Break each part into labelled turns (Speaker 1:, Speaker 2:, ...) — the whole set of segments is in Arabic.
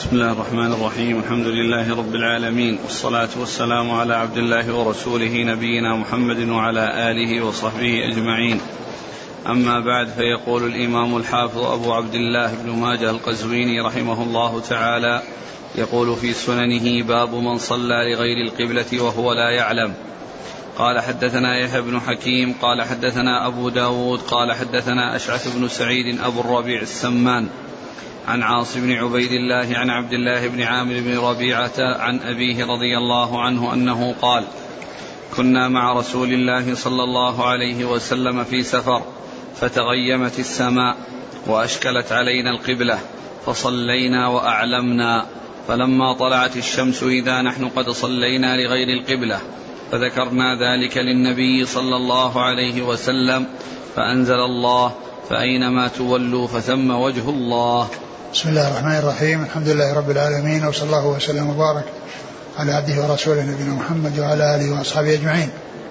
Speaker 1: بسم الله الرحمن الرحيم. الحمد لله رب العالمين، والصلاة والسلام على عبد الله ورسوله نبينا محمد وعلى آله وصحبه أجمعين. أما بعد، فيقول الإمام الحافظ أبو عبد الله بن ماجه القزويني رحمه الله تعالى يقول في سننه: باب من صلى لغير القبلة وهو لا يعلم. قال حدثنا يحيى بن حكيم قال حدثنا أبو داود قال حدثنا أشعث بن سعيد أبو الربيع السمان عن عاصم بن عبيد الله عن عبد الله بن عامر بن ربيعة عن أبيه رضي الله عنه أنه قال: كنا مع رسول الله صلى الله عليه وسلم في سفر، فتغيمت السماء وأشكلت علينا القبلة، فصلينا وأعلمنا، فلما طلعت الشمس إذا نحن قد صلينا لغير القبلة، فذكرنا ذلك للنبي صلى الله عليه وسلم، فأنزل الله: فأينما تولوا فثم وجه الله.
Speaker 2: بسم الله الرحمن الرحيم. الحمد لله رب العالمين، وصلى الله وسلم وبارك على عبده ورسوله نبينا محمد وعلى آله وأصحابه أجمعين.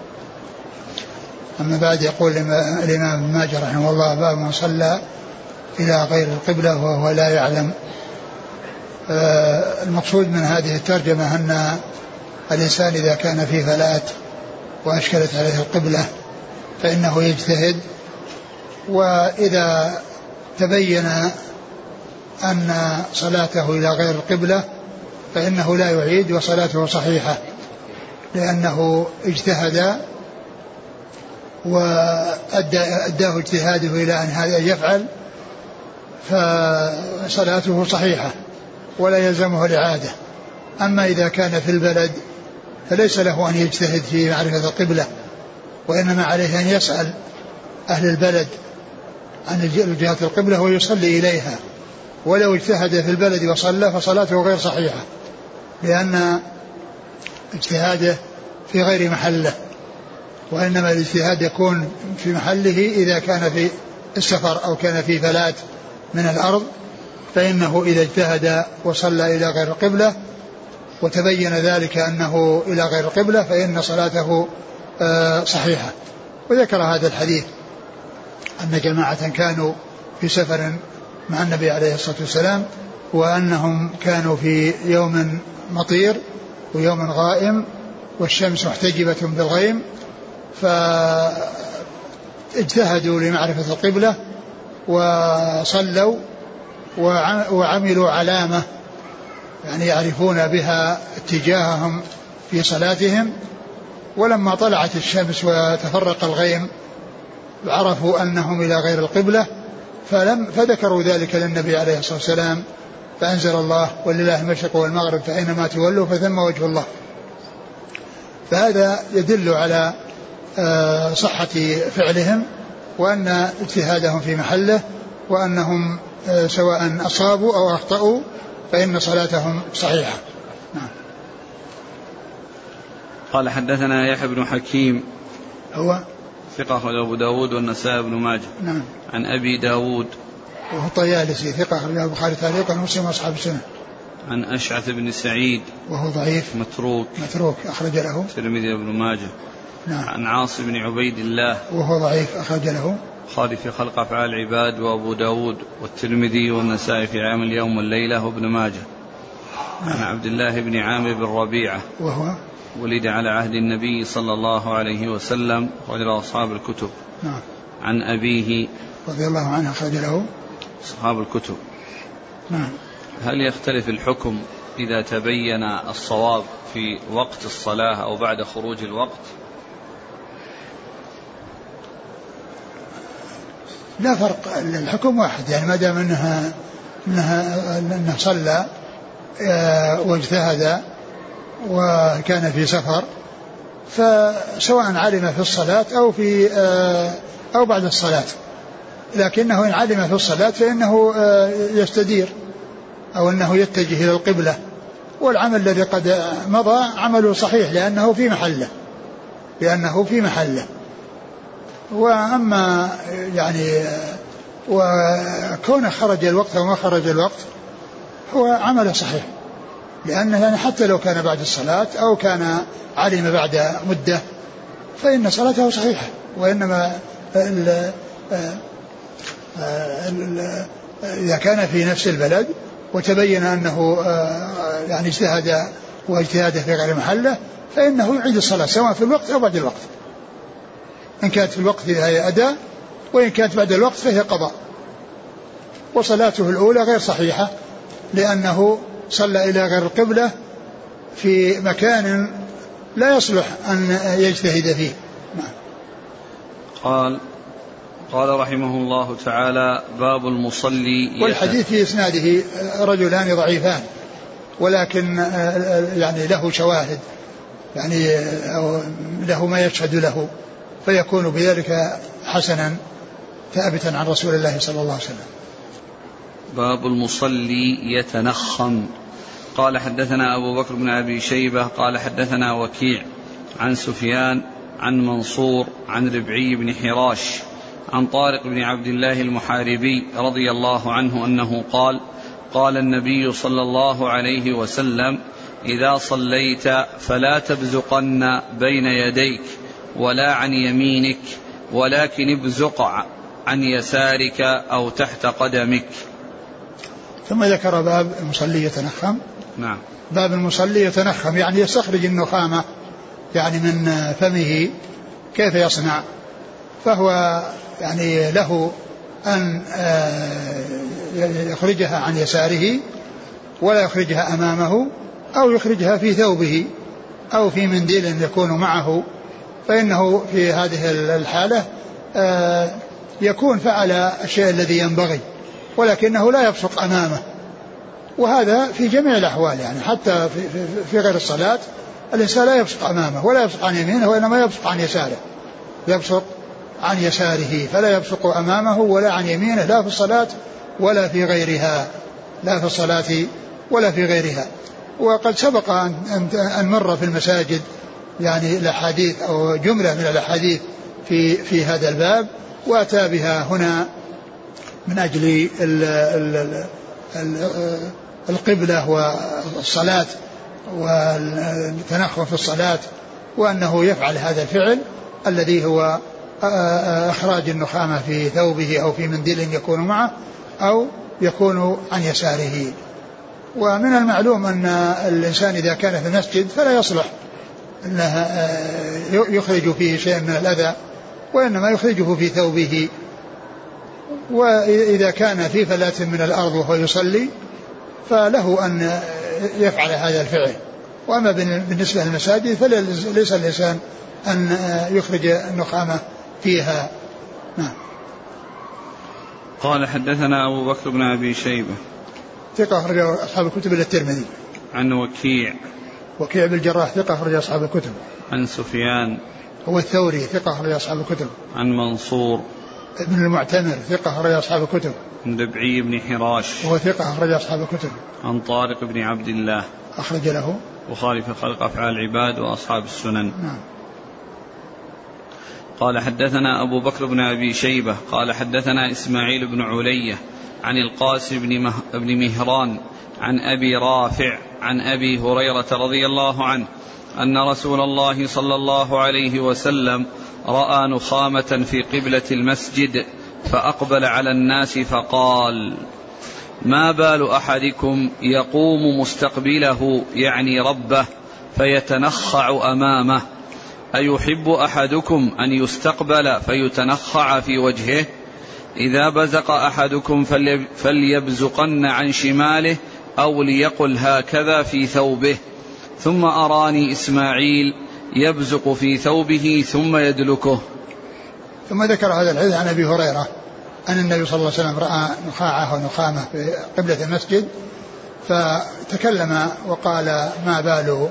Speaker 2: أما بعد، يقول الإمام ابن ماجه رحمه الله: باب من صلى إلى غير القبلة وهو لا يعلم. المقصود من هذه الترجمة أن الإنسان إذا كان في فلات وأشكلت عليه القبلة فإنه يجتهد، وإذا تبين أن صلاته إلى غير القبلة فإنه لا يعيد وصلاته صحيحة، لأنه اجتهد وأداه اجتهاده إلى أن هذا يفعل، فصلاته صحيحة ولا يلزمه الإعادة. أما إذا كان في البلد فليس له أن يجتهد في معرفة القبلة، وإنما عليه أن يسأل أهل البلد عن جهة القبلة ويصلي إليها. ولو اجتهد في البلد وصلى فصلاته غير صحيحة، لأن اجتهاده في غير محله، وإنما الاجتهاد يكون في محله إذا كان في السفر أو كان في فلات من الأرض، فإنه إذا اجتهد وصلى إلى غير القبلة وتبين ذلك أنه إلى غير القبلة فإن صلاته صحيحة. وذكر هذا الحديث أن جماعة كانوا في سفر مع النبي عليه الصلاة والسلام، وأنهم كانوا في يوم مطير ويوم غائم والشمس محتجبة بالغيم، فاجتهدوا لمعرفة القبلة وصلوا وعملوا علامة يعني يعرفون بها اتجاههم في صلاتهم. ولما طلعت الشمس وتفرق الغيم عرفوا أنهم إلى غير القبلة، فذكروا ذلك للنبي عليه الصلاة والسلام، فأنزل الله: ولله المشرق والمغرب فأينما تولوا فثم وجه الله. فهذا يدل على صحة فعلهم، وأن اجتهادهم في محله، وأنهم سواء أصابوا أو أخطأوا فإن صلاتهم صحيحة. نعم.
Speaker 1: قال حدثنا يحيى بن حكيم
Speaker 2: هو
Speaker 1: ثقة أخرجه أبو داود والنسائي بن ماجه.
Speaker 2: نعم.
Speaker 1: عن أبي داود
Speaker 2: وهو الطيالسي ثقة أخرجه البخاري تعليقا ومسلم وأصحاب السنة.
Speaker 1: عن أشعث بن سعيد
Speaker 2: وهو ضعيف متروك أخرج له
Speaker 1: الترمذي وابن ماجه.
Speaker 2: نعم.
Speaker 1: عن عاصم بن عبيد الله
Speaker 2: وهو ضعيف أخرج له
Speaker 1: البخاري في خلق أفعال العباد وأبو داود والترمذي والنسائي في عام اليوم والليلة وابن ماجه.
Speaker 2: نعم.
Speaker 1: عن عبد الله بن عامر بن ربيعة
Speaker 2: وهو
Speaker 1: ولد على عهد النبي صلى الله عليه وسلم، أخرج له أصحاب الكتب.
Speaker 2: نعم.
Speaker 1: عن أبيه
Speaker 2: رضي الله عنه أخرج له
Speaker 1: أصحاب الكتب.
Speaker 2: نعم.
Speaker 1: هل يختلف الحكم إذا تبين الصواب في وقت الصلاة أو بعد خروج الوقت؟
Speaker 2: لا فرق، الحكم واحد، يعني ما دام انه صلى واجتهد وكان في سفر، فسواء علم في الصلاة أو بعد الصلاة، لكنه إن علم في الصلاة فإنه يستدير أو أنه يتجه إلى القبلة، والعمل الذي قد مضى عمله صحيح لأنه في محله. وأما يعني وكون خرج الوقت أو ما خرج الوقت هو عمله صحيح، لأنه يعني حتى لو كان بعد الصلاة أو كان علم بعد مدة فإن صلاته صحيحة. وإنما إذا كان في نفس البلد وتبين أنه يعني اجتهد واجتهاده في غير محله فإنه يعيد الصلاة سواء في الوقت أو بعد الوقت. إن كانت في الوقت فهي أداء، وإن كانت بعد الوقت فهي قضاء. وصلاته الأولى غير صحيحة لأنه صلى إلى غير القبلة في مكان لا يصلح أن يجتهد فيه.
Speaker 1: قال رحمه الله تعالى: باب المصلي.
Speaker 2: والحديث في إسناده رجلان ضعيفان، ولكن يعني له شواهد، يعني له ما يشهد له، فيكون بذلك حسنا ثابتا عن رسول الله صلى الله عليه وسلم.
Speaker 1: باب المصلي يتنخم. قال حدثنا أبو بكر بن أبي شيبة قال حدثنا وكيع عن سفيان عن منصور عن ربعي بن حراش عن طارق بن عبد الله المحاربي رضي الله عنه أنه قال: قال النبي صلى الله عليه وسلم: إذا صليت فلا تبزقن بين يديك ولا عن يمينك، ولكن ابزق عن يسارك أو تحت قدمك.
Speaker 2: ثم ذكر باب المصلي يتنخم.
Speaker 1: نعم.
Speaker 2: باب المصلي يتنخم يعني يستخرج النخامة يعني من فمه. كيف يصنع؟ فهو يعني له أن يخرجها عن يساره ولا يخرجها أمامه، أو يخرجها في ثوبه أو في منديل يكون معه، فإنه في هذه الحالة يكون فعل الشيء الذي ينبغي، ولكنه لا يبصق أمامه. وهذا في جميع الأحوال، يعني حتى في غير الصلاة الإنسان لا يبصق أمامه ولا يبصق عن يمينه، وإنما يبصق عن يساره، يبصق عن يساره، فلا يبصق أمامه ولا عن يمينه، لا في الصلاة ولا في غيرها، لا في الصلاة ولا في غيرها. وقد سبق أن مر في المساجد يعني الأحاديث أو جملة من الأحاديث في هذا الباب، وأتى بها هنا من أجل القبلة والصلاة والتنخم في الصلاة، وأنه يفعل هذا الفعل الذي هو إخراج النخامة في ثوبه أو في منديل يكون معه أو يكون عن يساره. ومن المعلوم أن الإنسان إذا كان في المسجد فلا يصلح أنه يخرج فيه شيء من الأذى، وإنما يخرجه في ثوبه. وإذا كان في فلاة من الأرض وهو يصلي فله أن يفعل هذا الفعل. وأما بالنسبة للمساجد فليس الإنسان أن يخرج النخامة فيها. نعم.
Speaker 1: قال حدثنا أبو بكر بن أبي شيبة
Speaker 2: ثقة أخرج أصحاب الكتب إلى الترمذي.
Speaker 1: عن وكيع
Speaker 2: بن الجراح ثقة أخرج أصحاب الكتب.
Speaker 1: عن سفيان
Speaker 2: هو الثوري ثقة أخرج أصحاب الكتب.
Speaker 1: عن منصور
Speaker 2: ابن المعتمر ثقة أخرج أصحاب الكتب.
Speaker 1: عن ربعي بن حراش
Speaker 2: وهو ثقة أخرج أصحاب الكتب.
Speaker 1: عن طارق بن عبد الله
Speaker 2: أخرج له
Speaker 1: البخاري في خلق أفعال العباد وأصحاب السنن.
Speaker 2: نعم.
Speaker 1: قال حدثنا أبو بكر بن أبي شيبة قال حدثنا إسماعيل بن علية عن القاسم بن مهران عن أبي رافع عن أبي هريرة رضي الله عنه أن رسول الله صلى الله عليه وسلم رأى نخامة في قبلة المسجد فأقبل على الناس فقال: ما بال أحدكم يقوم مستقبله يعني ربه فيتنخع أمامه، أيحب أحدكم أن يستقبل فيتنخع في وجهه؟ إذا بزق أحدكم فليبزقن عن شماله أو ليقل هكذا في ثوبه. ثم أراني إسماعيل يبزق في ثوبه ثم يدلكه.
Speaker 2: ثم ذكر هذا الحديث عن أبي هريرة أن النبي صلى الله عليه وسلم رأى نخاعة ونخامة في قبلة المسجد فتكلم وقال: ما بال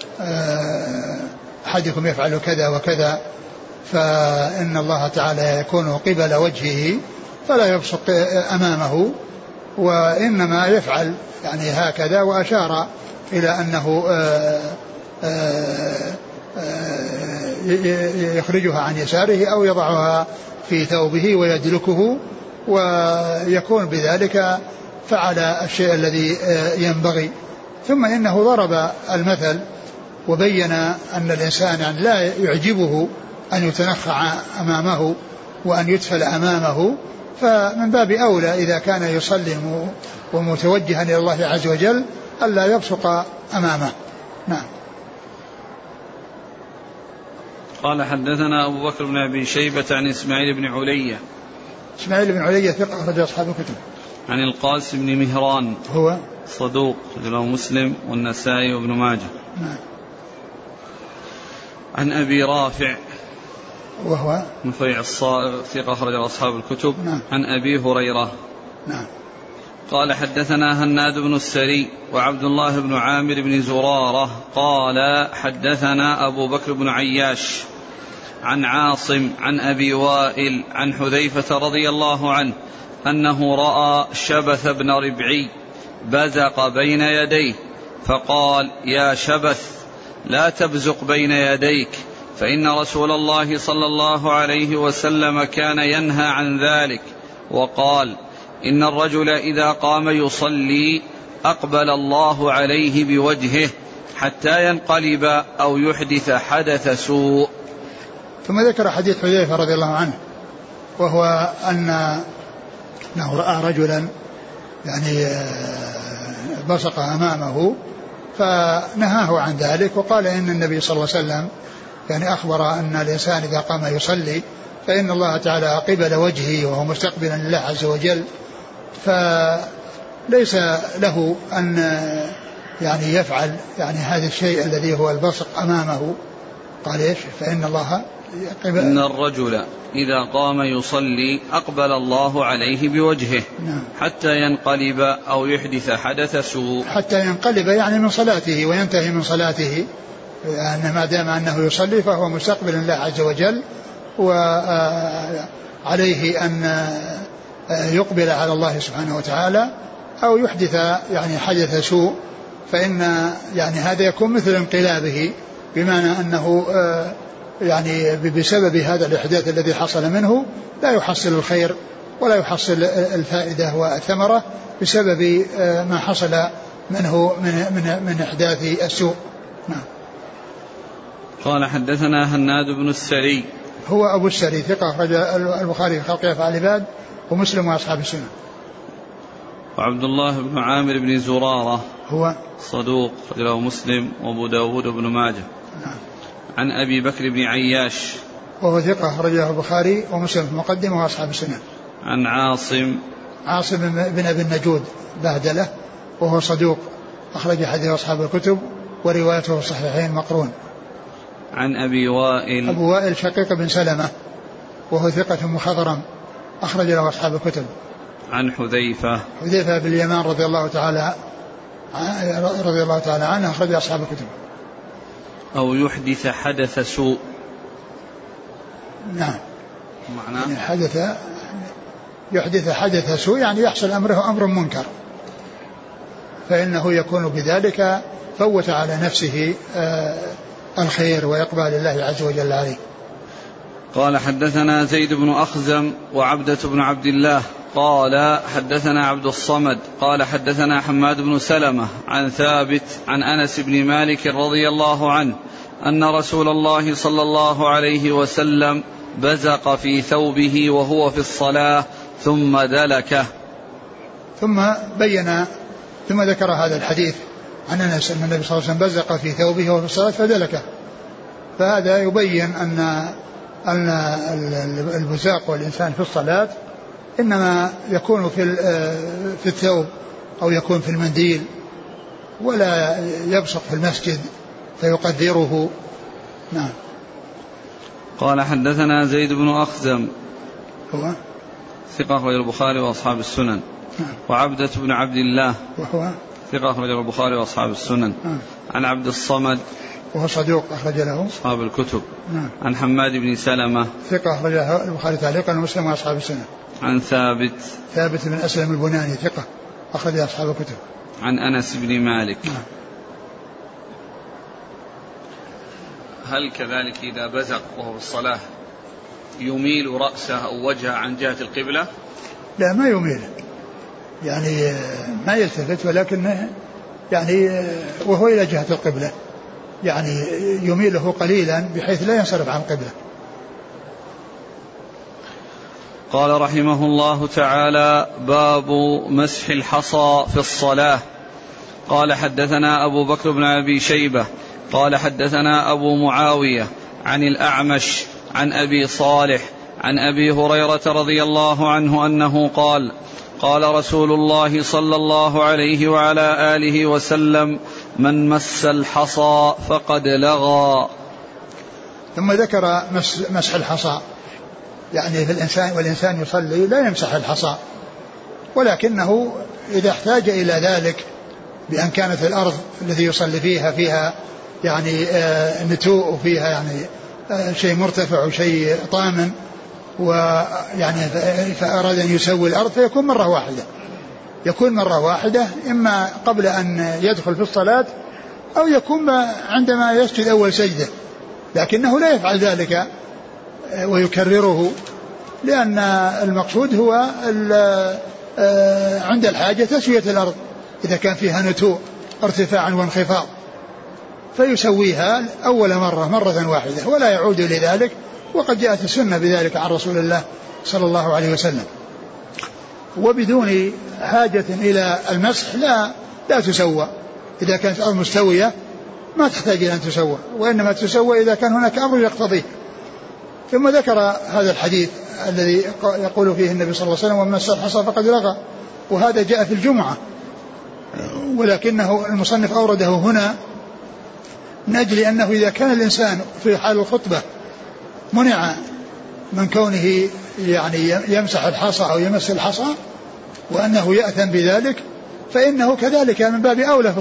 Speaker 2: أحدكم يفعل كذا وكذا، فإن الله تعالى يكون قبل وجهه فلا يبصق أمامه، وإنما يفعل يعني هكذا، وأشار إلى أنه يخرجها عن يساره أو يضعها في ثوبه ويدلكه، ويكون بذلك فعل الشيء الذي ينبغي. ثم إنه ضرب المثل وبين أن الإنسان يعني لا يعجبه أن يتنخع أمامه وأن يدفل أمامه، فمن باب أولى إذا كان يصلي ومتوجها إلى الله عز وجل ألا يبصق أمامه. نعم.
Speaker 1: قال حدثنا أبو بكر بن أبي شيبة عن إسماعيل بن علية.
Speaker 2: إسماعيل بن علية ثقة أخرج أصحاب الكتب.
Speaker 1: عن القاسم بن مهران
Speaker 2: هو
Speaker 1: صدوق له مسلم والنسائي وابن ماجه.
Speaker 2: نعم.
Speaker 1: عن أبي رافع
Speaker 2: وهو
Speaker 1: نفيع الصائغ ثقة أخرج أصحاب الكتب.
Speaker 2: نعم.
Speaker 1: عن أبي هريرة.
Speaker 2: نعم.
Speaker 1: قال حدثنا هناد بن السري وعبد الله بن عامر بن زرارة قال حدثنا أبو بكر بن عياش عن عاصم عن أبي وائل عن حذيفة رضي الله عنه أنه رأى شبث بن ربعي بزق بين يديه فقال يا شبث لا تبزق بين يديك فإن رسول الله صلى الله عليه وسلم كان ينهى عن ذلك. وقال إن الرجل إذا قام يصلي أقبل الله عليه بوجهه حتى ينقلب أو يحدث حدث سوء.
Speaker 2: ثم ذكر حديث حذيفة رضي الله عنه وهو أنه رأى رجلا يعني بصق أمامه فنهاه عن ذلك وقال إن النبي صلى الله عليه وسلم يعني أخبر أن الإنسان إذا قام يصلي فإن الله تعالى قبل وجهه وهو مستقبلا لله عز وجل فليس له أن يعني يفعل يعني هذا الشيء الذي هو البصق أمامه. قال إيش؟ فإن الله
Speaker 1: إن الرجل إذا قام يصلي أقبل الله عليه بوجهه.
Speaker 2: نعم.
Speaker 1: حتى ينقلب أو يحدث حدث سوء.
Speaker 2: حتى ينقلب يعني من صلاته وينتهي من صلاته يعني ما دام أنه يصلي فهو مستقبل الله عز وجل وعليه أن يقبل على الله سبحانه وتعالى أو يحدث يعني حدث سوء فإن يعني هذا يكون مثل انقلابه بمعنى أنه يعني بسبب هذا الإحداث الذي حصل منه لا يحصل الخير ولا يحصل الفائدة والثمرة بسبب ما حصل منه من إحداث السوء. نعم.
Speaker 1: قال حدثنا هناد بن السري
Speaker 2: هو أبو السري ثقة أخرج البخاري في خلق أفعال العباد ومسلم وأصحاب السنة.
Speaker 1: وعبد الله بن عامر بن زرارة
Speaker 2: هو
Speaker 1: صدوق له مسلم وأبو داود بن ماجه.
Speaker 2: نعم.
Speaker 1: عن أبي بكر بن عياش
Speaker 2: وهو ثقة أخرجه البخاري ومسلم في المقدمة وأصحاب السنة.
Speaker 1: عن عاصم
Speaker 2: بن أبي النجود بهدلة وهو صدوق أخرج حديث أصحاب الكتب وروايته في الصحيحين مقرون.
Speaker 1: عن أبي وائل
Speaker 2: أبو وائل شقيق بن سلمة وهو ثقة مخضرم أخرج له أصحاب الكتب.
Speaker 1: عن حذيفة
Speaker 2: بن اليمان رضي الله تعالى عنه أخرج أصحاب الكتب.
Speaker 1: أو يحدث حدث سوء.
Speaker 2: نعم.
Speaker 1: معناه
Speaker 2: يعني يحدث حدث سوء يعني يحصل أمر منكر فإنه يكون بذلك فوت على نفسه الخير وإقبال الله عز وجل عليه.
Speaker 1: قال حدثنا زيد بن أخزم وعبدة بن عبد الله قال حدثنا عبد الصمد قال حدثنا حماد بن سلمة عن ثابت عن أنس بن مالك رضي الله عنه أن رسول الله صلى الله عليه وسلم بزق في ثوبه وهو في الصلاة ثم دلكه.
Speaker 2: ثم ذكر هذا الحديث عن أنس أن النبي صلى الله عليه وسلم بزق في ثوبه وهو في الصلاة فدلكه. فهذا يبين أن البزاق والإنسان في الصلاة إنما يكون في الثوب أو يكون في المنديل ولا يبصق في المسجد فيقدره. نعم.
Speaker 1: قال حدثنا زيد بن أخزم
Speaker 2: هو
Speaker 1: ثقة أخرج البخاري وأصحاب السنن.
Speaker 2: نعم.
Speaker 1: وعبدة بن عبد الله
Speaker 2: وهو
Speaker 1: ثقة أخرج البخاري وأصحاب السنن.
Speaker 2: نعم.
Speaker 1: عن عبد الصمد
Speaker 2: وهو صدوق أخرج له
Speaker 1: أصحاب الكتب.
Speaker 2: نعم.
Speaker 1: عن حماد بن سلمة
Speaker 2: ثقة أخرجه البخاري تعليقا ومسلم وأصحاب السنن.
Speaker 1: عن ثابت
Speaker 2: بن أسلم البناني ثقة أخرج أصحاب الكتب.
Speaker 1: عن أنس بن مالك.
Speaker 2: نعم.
Speaker 1: هل كذلك إذا بزق وهو في الصلاة يميل رأسه أو وجهه عن جهة القبلة؟
Speaker 2: لا ما يميل يعني ما يلتفت ولكن يعني وهو إلى جهة القبلة يعني يميله قليلا بحيث لا ينصرف عن القبلة.
Speaker 1: قال رحمه الله تعالى: باب مسح الحصى في الصلاة. قال حدثنا أبو بكر بن أبي شيبة قال حدثنا أبو معاوية عن الأعمش عن أبي صالح عن أبي هريرة رضي الله عنه أنه قال: قال رسول الله صلى الله عليه وعلى آله وسلم: من مس الحصى فقد لغى.
Speaker 2: ثم ذكر مسح الحصى، يعني في الإنسان والإنسان يصلي لا يمسح الحصى، ولكنه إذا احتاج إلى ذلك بأن كانت الأرض التي يصلي فيها يعني نتوء وفيها يعني شيء مرتفع وشيء طامن، ويعني فأراد أن يسوي الأرض فيكون مرة واحدة إما قبل أن يدخل في الصلاة أو يكون عندما يسجد أول سجدة، لكنه لا يفعل ذلك ويكرره، لأن المقصود هو عند الحاجة تسوية الأرض إذا كان فيها نتوء ارتفاعا وانخفاض، فيسويها أول مرة واحدة ولا يعود لذلك، وقد جاءت السنة بذلك عن رسول الله صلى الله عليه وسلم. وبدون حاجة إلى المسح لا تسوى، إذا كانت الأرض مستوية ما تحتاج إلى أن تسوى، وإنما تسوى إذا كان هناك أمر يقتضيه. ثم ذكر هذا الحديث الذي يقول فيه النبي صلى الله عليه وسلم: ومن مس الحصى فقد لغى، وهذا جاء في الجمعة، ولكنه المصنف أورده هنا من أجل أنه إذا كان الإنسان في حال الخطبة منع من كونه يعني يمسح الحصى أو يمس الحصى وأنه يأثم بذلك، فإنه كذلك من باب أولى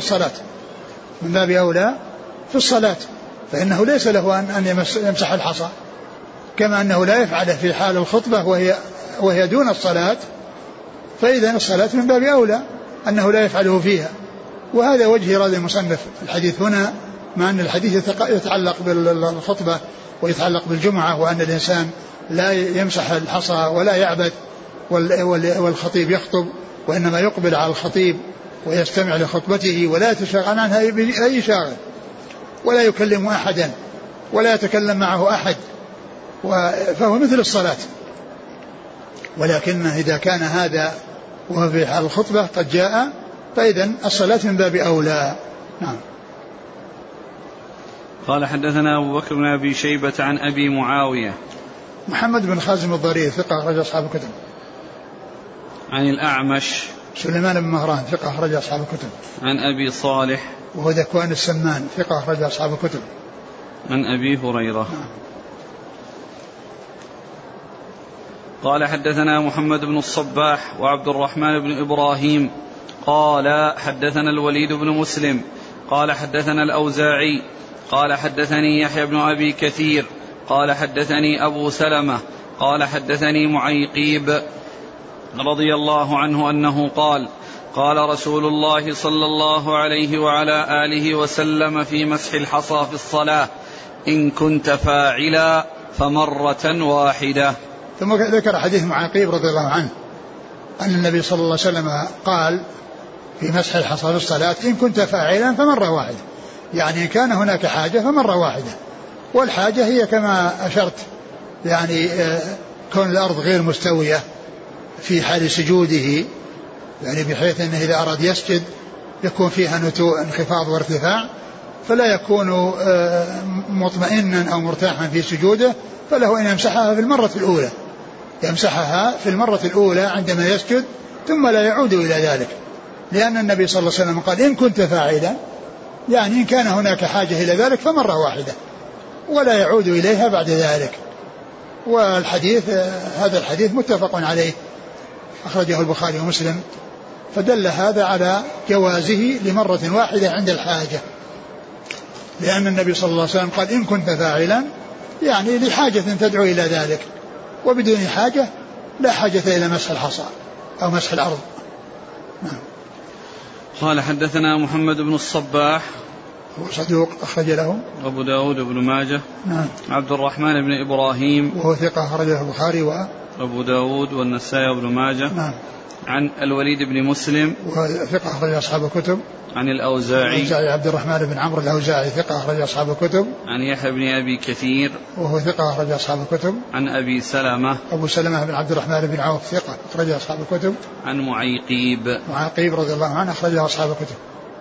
Speaker 2: في الصلاة، فإنه ليس له أن يمسح الحصى، كما أنه لا يفعله في حال الخطبة وهي دون الصلاة، فإذا الصلاة من باب أولى أنه لا يفعله فيها. وهذا وجه إرادة المصنف الحديث هنا، مع أن الحديث يتعلق بالخطبة ويتعلق بالجمعة، وأن الإنسان لا يمسح الحصى ولا يعبث والخطيب يخطب، وإنما يقبل على الخطيب ويستمع لخطبته ولا يتشاغل عنها أي شاغل، ولا يكلم أحدا ولا يتكلم معه أحد، فهو مثل الصلاة. ولكن إذا كان هذا وهو في حال الخطبة قد جاء، فإذن الصلاة من باب أولى. نعم.
Speaker 1: قال حدثنا أبو بكر بن أبي شيبة عن أبي معاوية
Speaker 2: محمد بن خازم الضرير ثقة أخرج أصحاب الكتب.
Speaker 1: عن الأعمش
Speaker 2: سليمان بن مهران ثقة أخرج أصحاب الكتب.
Speaker 1: عن أبي صالح
Speaker 2: وهو ذكوان السمان ثقة أخرج أصحاب الكتب.
Speaker 1: عن أبي هريرة. قال حدثنا محمد بن الصباح وعبد الرحمن بن إبراهيم قال حدثنا الوليد بن مسلم قال حدثنا الأوزاعي قال حدثني يحيى بن أبي كثير قال حدثني أبو سلمة قال حدثني معيقيب رضي الله عنه أنه قال: قال رسول الله صلى الله عليه وعلى آله وسلم في مسح الحصى في الصلاة: إن كنت فاعلا فمرة واحدة.
Speaker 2: ثم ذكر حديث معيقيب رضي الله عنه أن النبي صلى الله عليه وسلم قال في مسح الحصى في الصلاة: إن كنت فاعلا فمرة واحدة، يعني إن كان هناك حاجة فمرة واحدة. والحاجة هي كما أشرت، يعني كون الأرض غير مستوية في حال سجوده، يعني بحيث أنه إذا أراد يسجد يكون فيها نتوء انخفاض وارتفاع، فلا يكون مطمئنا أو مرتاحا في سجوده، فله أن يمسحها في المرة الأولى عندما يسجد، ثم لا يعود إلى ذلك، لأن النبي صلى الله عليه وسلم قال: إن كنت فاعلا، يعني إن كان هناك حاجة إلى ذلك فمرة واحدة ولا يعود إليها بعد ذلك. والحديث هذا الحديث متفق عليه أخرجه البخاري ومسلم، فدل هذا على جوازه لمرة واحدة عند الحاجة، لأن النبي صلى الله عليه وسلم قال: إن كنت فاعلا، يعني لحاجة تدعو إلى ذلك، وبدون حاجة لا حاجة إلى مسح الحصى أو مسح الأرض. نعم.
Speaker 1: قال حدثنا محمد بن الصباح
Speaker 2: هو صدوق أخرج له
Speaker 1: أبو داود بن ماجه.
Speaker 2: نعم.
Speaker 1: عبد الرحمن بن إبراهيم
Speaker 2: وهو ثقة أخرجه البخاري
Speaker 1: أبو داود والنسائي بن ماجه.
Speaker 2: نعم.
Speaker 1: عن الوليد بن مسلم
Speaker 2: وهو ثقة أخرج أصحاب الكتب.
Speaker 1: عن الأوزاعي
Speaker 2: عبد الرحمن بن عمرو الأوزاعي ثقة أخرج أصحاب الكتب.
Speaker 1: عن يحيى بن أبي كثير
Speaker 2: وهو ثقة أخرج أصحاب الكتب.
Speaker 1: عن أبي سلمة
Speaker 2: أبو سلمة بن عبد الرحمن بن عوف ثقة أخرج أصحاب الكتب.
Speaker 1: عن معيقيب
Speaker 2: رضي الله عنه أخرج أصحاب الكتب.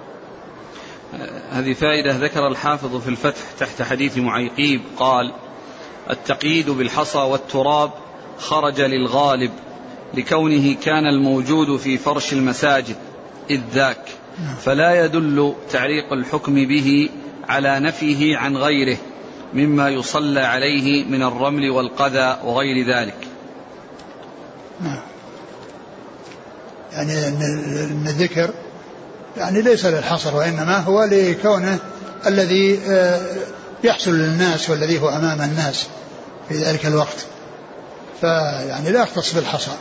Speaker 1: هذه فائدة ذكر الحافظ في الفتح تحت حديث معيقيب قال: التقييد بالحصى والتراب خرج للغالب لكونه كان الموجود في فرش المساجد إذ ذاك، فلا يدل تعليق الحكم به على نفيه عن غيره مما يصلى عليه من الرمل والقذى وغير ذلك.
Speaker 2: يعني أن الذكر يعني ليس للحصر، وإنما هو لكونه الذي يحصل للناس والذي هو أمام الناس في ذلك الوقت، فيعني لا يختص بالحصر.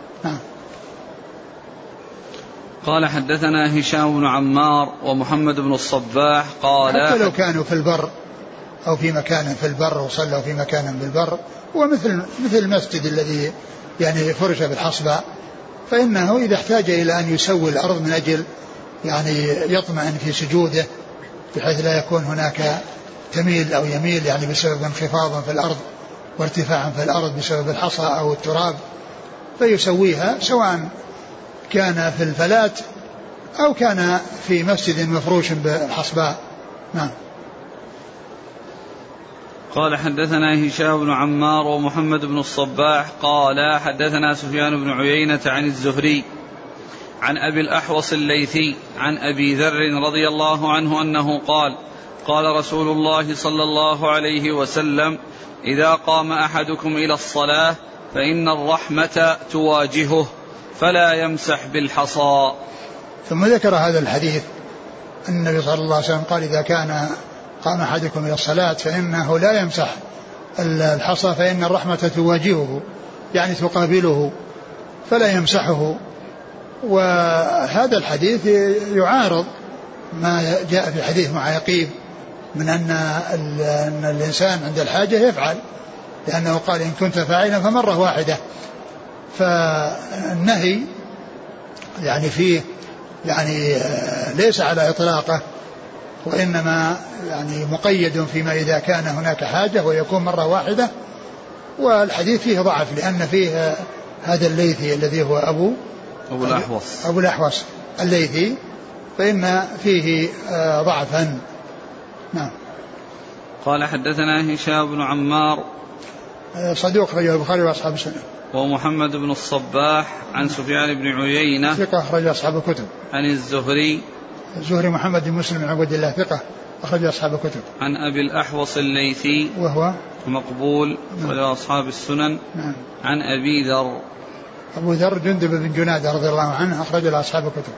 Speaker 1: قال: حدثنا هشام بن عمار ومحمد بن الصباح قال:
Speaker 2: حتى لو كانوا في البر أو في مكان في البر وصلوا في مكان بالبر، ومثل المسجد الذي يعني فرش بالحصبة، فإنه إذا احتاج إلى أن يسوي الأرض من أجل يعني يطمئن في سجوده بحيث لا يكون هناك تميل أو يميل يعني بسبب انخفاض في الأرض وارتفاع في الأرض بسبب الحصى أو التراب، فيسويها سواء كان في الفلات أو كان في مسجد مفروش بالحصباء. نعم.
Speaker 1: قال: حدثنا هشام بن عمار ومحمد بن الصباح قال: حدثنا سفيان بن عيينة عن الزهري عن أبي الأحوص الليثي عن أبي ذر رضي الله عنه أنه قال: قال رسول الله صلى الله عليه وسلم: إذا قام أحدكم إلى الصلاة فإن الرحمة تواجهه فلا يمسح بالحصى.
Speaker 2: ثم ذكر هذا الحديث أن النبي صلى الله عليه وسلم قال: إذا كان قام أحدكم إلى الصلاة فإنه لا يمسح الحصى فإن الرحمة تواجهه، يعني تقابله فلا يمسحه. وهذا الحديث يعارض ما جاء في حديث معيقيب من أن الإنسان عند الحاجة يفعل، لأنه قال: إن كنت فاعلا فمرة واحدة. فالنهي يعني فيه يعني ليس على إطلاقه، وإنما يعني مقيد فيما إذا كان هناك حاجة ويكون مرة واحدة. والحديث فيه ضعف لأن فيه هذا الليثي الذي هو أبو الأحوص الليثي، فإن فيه ضعفا. نعم.
Speaker 1: قال: حدثنا هشام بن عمار
Speaker 2: صدوق رجل البخاري وأصحاب السنة.
Speaker 1: ومحمد بن الصباح عن سفيان بن عيينة
Speaker 2: ثقة أخرج أصحاب الكتب.
Speaker 1: عن الزهري
Speaker 2: محمد بن مسلم بن عبد الله ثقة أخرج أصحاب الكتب.
Speaker 1: عن أبي الأحوص الليثي وهو مقبول أخرج أصحاب السنن.
Speaker 2: نعم.
Speaker 1: عن أبو
Speaker 2: ذر جندب بن جنادة رضي الله عنه أخرج أصحاب الكتب.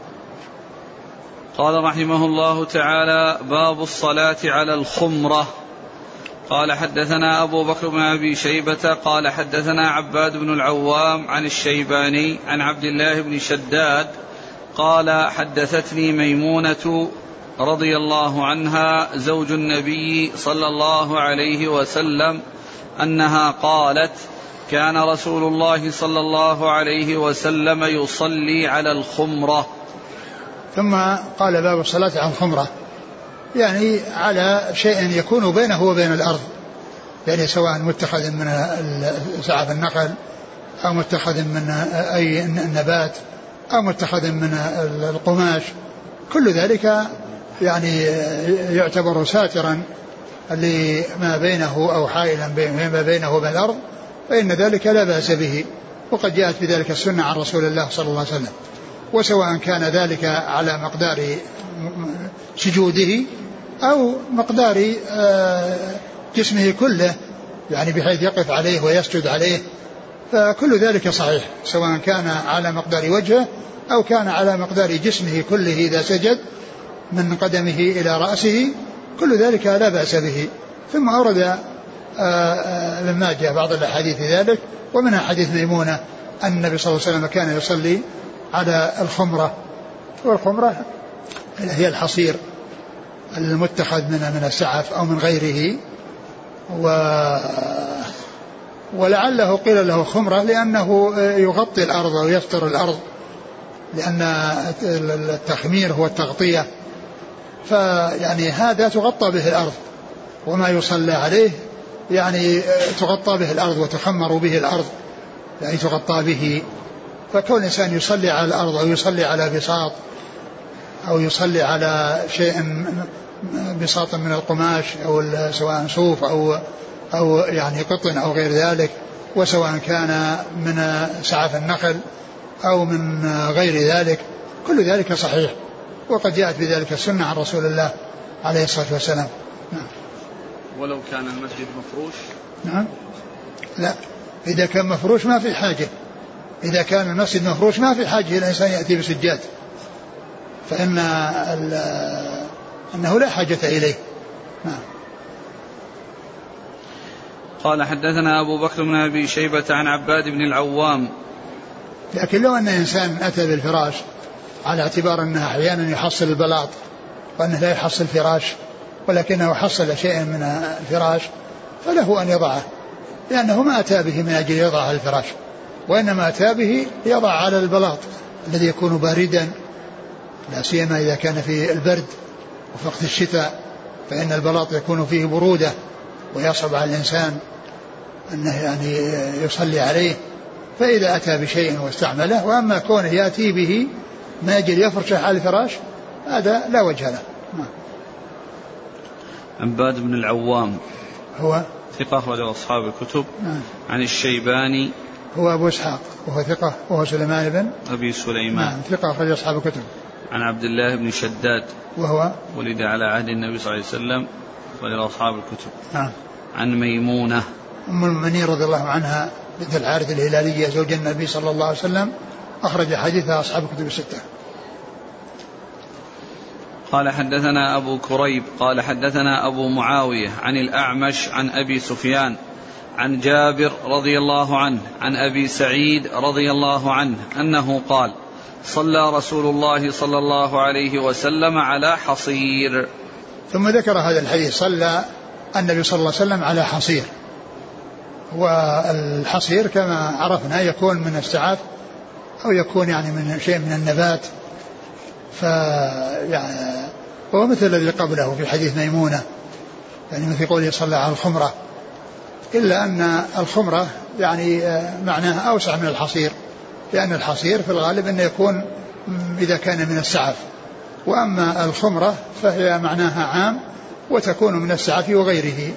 Speaker 1: قال رحمه الله تعالى: باب الصلاة على الخمرة. قال: حدثنا أبو بكر بن أبي شيبة قال: حدثنا عباد بن العوام عن الشيباني عن عبد الله بن شداد قال: حدثتني ميمونة رضي الله عنها زوج النبي صلى الله عليه وسلم أنها قالت: كان رسول الله صلى الله عليه وسلم يصلي على الخمرة.
Speaker 2: ثم قال: باب الصلاة على الخمرة، يعني على شيء يكون بينه وبين الأرض، يعني سواء متخذ من سعف النخل أو متخذ من أي نبات أو متخذ من القماش، كل ذلك يعني يعتبر ساترا لما بينه أو حائلا ما بينه وبين الأرض، فإن ذلك لا بأس به. وقد جاءت بذلك السنة عن رسول الله صلى الله عليه وسلم، وسواء كان ذلك على مقدار سجوده أو مقدار جسمه كله، يعني بحيث يقف عليه ويسجد عليه، فكل ذلك صحيح، سواء كان على مقدار وجهه أو كان على مقدار جسمه كله إذا سجد من قدمه إلى رأسه، كل ذلك لا بأس به. ثم أورد مما جاء بعض الأحاديث ذلك، ومنها حديث ميمونة أن النبي صلى الله عليه وسلم كان يصلي على الخمرة، والخمرة هي الحصير المتخذ من السعف أو من غيره، ولعله قيل له خمرة لأنه يغطي الأرض أو يستر الأرض، لأن التخمير هو التغطية، فيعني هذا تغطى به الأرض، وما يصلى عليه يعني تغطى به الأرض وتخمر به الأرض، يعني تغطى به. فكون الإنسان يصلي على الأرض أو يصلي على بساط أو يصلي على شيء بساط من القماش أو سواء صوف أو يعني قطن أو غير ذلك، وسواء كان من سعف النخل أو من غير ذلك، كل ذلك صحيح، وقد جاءت بذلك السنة عن رسول الله عليه الصلاة والسلام. نعم.
Speaker 1: ولو كان المسجد مفروش؟
Speaker 2: نعم. لا، إذا كان مفروش ما في حاجة، إذا كان المسجد مفروش ما في حاجة إلى الإنسان يأتي بسجاد، فإن أنه لا حاجة إليه. نعم.
Speaker 1: قال حدثنا أبو بكر بن أبي شيبة عن عباد بن العوام.
Speaker 2: لكن لو أن إنسان أتى بالفراش على اعتبار أنه أحيانا يحصل البلاط وأنه لا يحصل فراش، ولكنه حصل شيئا من الفراش، فله أن يضعه، لأنه ما أتى به من أجل يضع على الفراش، وإنما أتى به يضع على البلاط الذي يكون باردا، لا سيما إذا كان في البرد وفي وقت الشتاء، فإن البلاط يكون فيه برودة ويصعب على الإنسان أنه يعني يصلي عليه، فإذا أتى بشيء واستعمله. وأما كونه يأتي به ما يجل يفرشه على الفراش هذا لا وجه له.
Speaker 1: عباد بن العوام
Speaker 2: هو
Speaker 1: ثقة أخرج أصحاب الكتب. عن الشيباني
Speaker 2: هو أبو إسحاق وهو ثقة، وهو سليمان بن
Speaker 1: أبي سليمان
Speaker 2: ثقة أخرج أصحاب الكتب.
Speaker 1: عن عبد الله بن شداد
Speaker 2: وهو
Speaker 1: ولد على عهد النبي صلى الله عليه وسلم أخرج أصحاب الكتب. عن ميمونة
Speaker 2: أم المؤمنين رضي الله عنها بنت الحارث الهلالية زوج النبي صلى الله عليه وسلم، أخرج حديثها أصحاب الكتب الستة.
Speaker 1: قال حدثنا أبو كريب قال حدثنا أبو معاوية عن الأعمش عن أبي سفيان عن جابر رضي الله عنه عن أبي سعيد رضي الله عنه أنه قال: صلى رسول الله صلى الله عليه وسلم على حصير.
Speaker 2: ثم ذكر هذا الحديث، صلى النبي صلى الله عليه وسلم على حصير، والحصير كما عرفنا يكون من السعاف أو يكون يعني من شيء من النبات، يعني هو مثل الذي قبله في حديث ميمونة، يعني مثل قوله صلى على الخمرة، إلا أن الخمرة يعني معناها أوسع من الحصير، لأن الحصير في الغالب أنه يكون إذا كان من السعف، وأما الخمرة فهي معناها عام وتكون من السعف وغيره.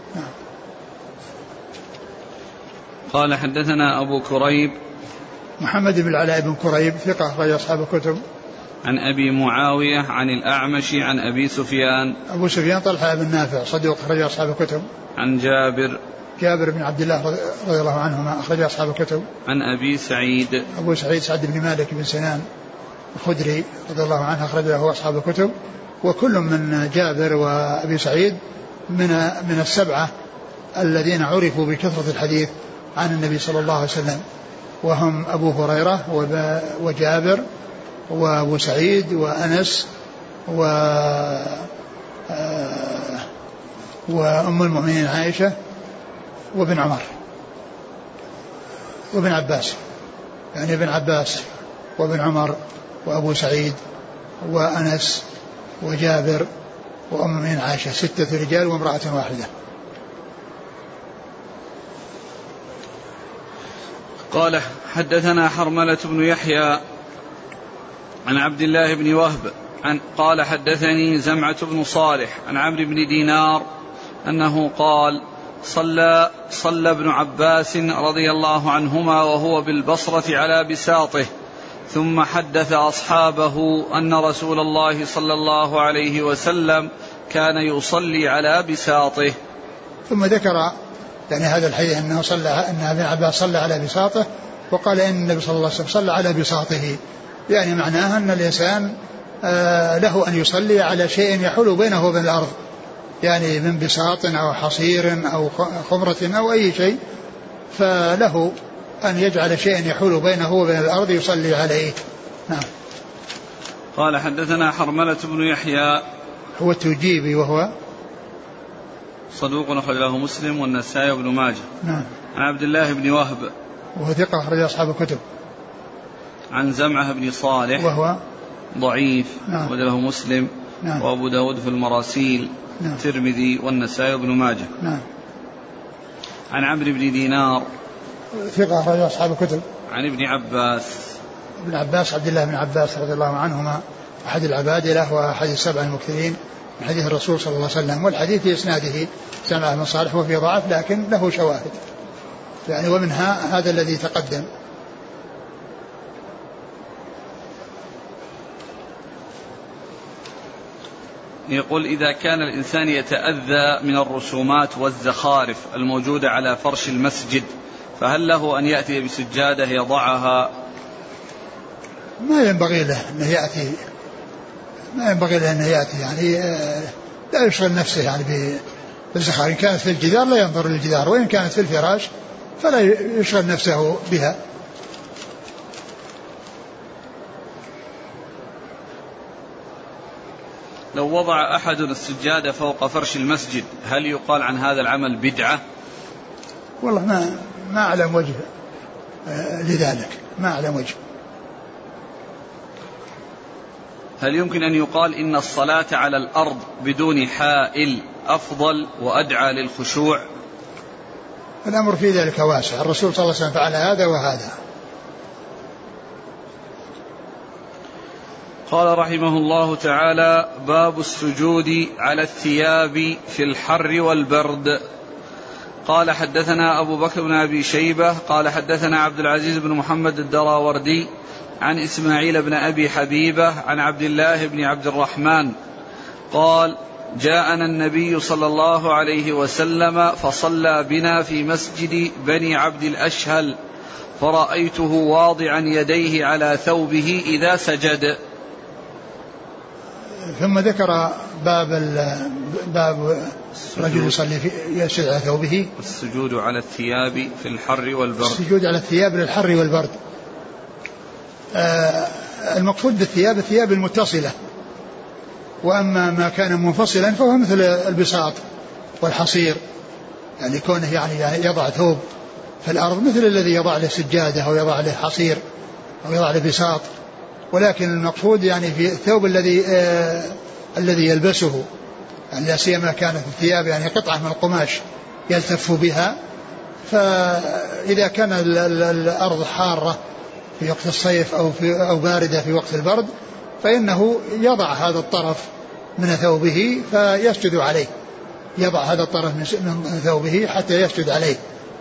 Speaker 1: قال حدثنا أبو كريب
Speaker 2: محمد بن العلاء بن كريب ثقة أخرج أصحاب الكتب.
Speaker 1: عن أبي معاوية عن الأعمش عن أبي سفيان
Speaker 2: أبو سفيان طلحة بن نافع صدوق أخرج أصحاب الكتب.
Speaker 1: عن جابر بن عبد الله
Speaker 2: رضي الله عنهما أخرج أصحاب الكتب.
Speaker 1: عن أبي سعيد
Speaker 2: أبو سعيد سعد بن مالك بن سنان الخدري رضي الله عنه أخرج له أصحاب الكتب، وكل من جابر وأبي سعيد من السبعة الذين عرفوا بكثرة الحديث عن النبي صلى الله عليه وسلم، وهم أبو هريرة وجابر وأبو سعيد وأنس وأم المؤمنين عائشة وابن عمر وابن عباس، يعني ابن عباس وابن عمر وأبو سعيد وأنس وجابر وأم المؤمنين عائشة، 6 رجال وامرأة واحدة.
Speaker 1: قال حدثنا حرملة بن يحيى عن عبد الله بن وهب قال حدثني زمعة بن صالح عن عمرو بن دينار أنه قال: صلى ابن عباس رضي الله عنهما وهو بالبصرة على بساطه، ثم حدث أصحابه أن رسول الله صلى الله عليه وسلم كان يصلي على بساطه.
Speaker 2: ثم ذكر يعني هذا الحديث أن ابن عباس صلى على بساطه، وقال إن النبي صلى الله عليه وسلم صلى على بساطه، يعني معناها أن الإنسان له أن يصلي على شيء يحول بينه وبين الأرض، يعني من بساط أو حصير أو خمرة أو أي شيء، فله أن يجعل شيئا يحول بينه وبين الأرض يصلي عليه. نعم.
Speaker 1: قال حدثنا حرملة بن يحيى
Speaker 2: هو التوجيبي وهو
Speaker 1: صدوق أخرج له مسلم والنسائي وابن ماجه.
Speaker 2: نعم.
Speaker 1: عن عبد الله بن وهب
Speaker 2: وهو ثقة أخرج أصحاب الكتب.
Speaker 1: عن زمعة بن صالح
Speaker 2: وهو
Speaker 1: ضعيف
Speaker 2: نعم.
Speaker 1: وله مسلم
Speaker 2: نعم.
Speaker 1: وأبو داود في المراسيل
Speaker 2: نعم.
Speaker 1: الترمذي والنسائي وابن ماجه.
Speaker 2: نعم.
Speaker 1: عن عمرو بن دينار
Speaker 2: ثقة أخرج أصحاب الكتب.
Speaker 1: عن ابن عباس
Speaker 2: عبد الله بن عباس رضي الله عنهما أحد العبادلة وأحد السبع المكثرين من حديث الرسول صلى الله عليه وسلم. والحديث في إسناده زمعة بن صالح وفي ضعف لكن له شواهد يعني ومنها هذا الذي تقدم.
Speaker 1: يقول إذا كان الإنسان يتأذى من الرسومات والزخارف الموجودة على فرش المسجد فهل له أن يأتي بسجادة يضعها؟
Speaker 2: ما ينبغي له أنه يأتي يعني لا يشغل نفسه يعني بالزخارف. إن كانت في الجدار لا ينظر للجدار، وإن كانت في الفراش فلا يشغل نفسه بها.
Speaker 1: لو وضع أحد السجادة فوق فرش المسجد هل يقال عن هذا العمل بدعة؟
Speaker 2: والله ما أعلم وجه لذلك، ما أعلم وجه.
Speaker 1: هل يمكن أن يقال إن الصلاة على الأرض بدون حائل أفضل وأدعى للخشوع؟
Speaker 2: الأمر في ذلك واسع، الرسول صلى الله عليه وسلم فعل هذا وهذا.
Speaker 1: قال رحمه الله تعالى: باب السجود على الثياب في الحر والبرد. قال حدثنا أبو بكر بن أبي شيبة قال حدثنا عبد العزيز بن محمد الدراوردي عن إسماعيل بن أبي حبيبة عن عبد الله بن عبد الرحمن قال: جاءنا النبي صلى الله عليه وسلم فصلى بنا في مسجد بني عبد الأشهل فرأيته واضعا يديه على ثوبه إذا سجد.
Speaker 2: ثم ذكر باب رجل يصلي يسجد على ثوبه.
Speaker 1: السجود على الثياب في الحر والبرد.
Speaker 2: السجود على الثياب للحر والبرد. المقصود بالثياب الثياب المتصلة، وأما ما كان منفصلا فهو مثل البساط والحصير، يعني كونه يعني يضع ثوب في الأرض مثل الذي يضع له سجادة أو يضع له حصير أو يضع له بساط. ولكن المقصود يعني في الثوب الذي يلبسه، يعني لا سيما كانت الثياب يعني قطعة من القماش يلتف بها، فإذا كان الأرض حارة في وقت الصيف أو باردة في وقت البرد فإنه يضع هذا الطرف من ثوبه فيسجد عليه، يضع هذا الطرف من ثوبه حتى يسجد عليه.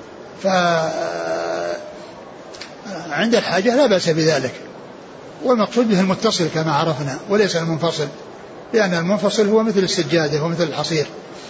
Speaker 2: فعند الحاجة لا بأس بذلك، والمقصود به المتصل كما عرفنا وليس المنفصل، لأن المنفصل هو مثل السجادة ومثل الحصير.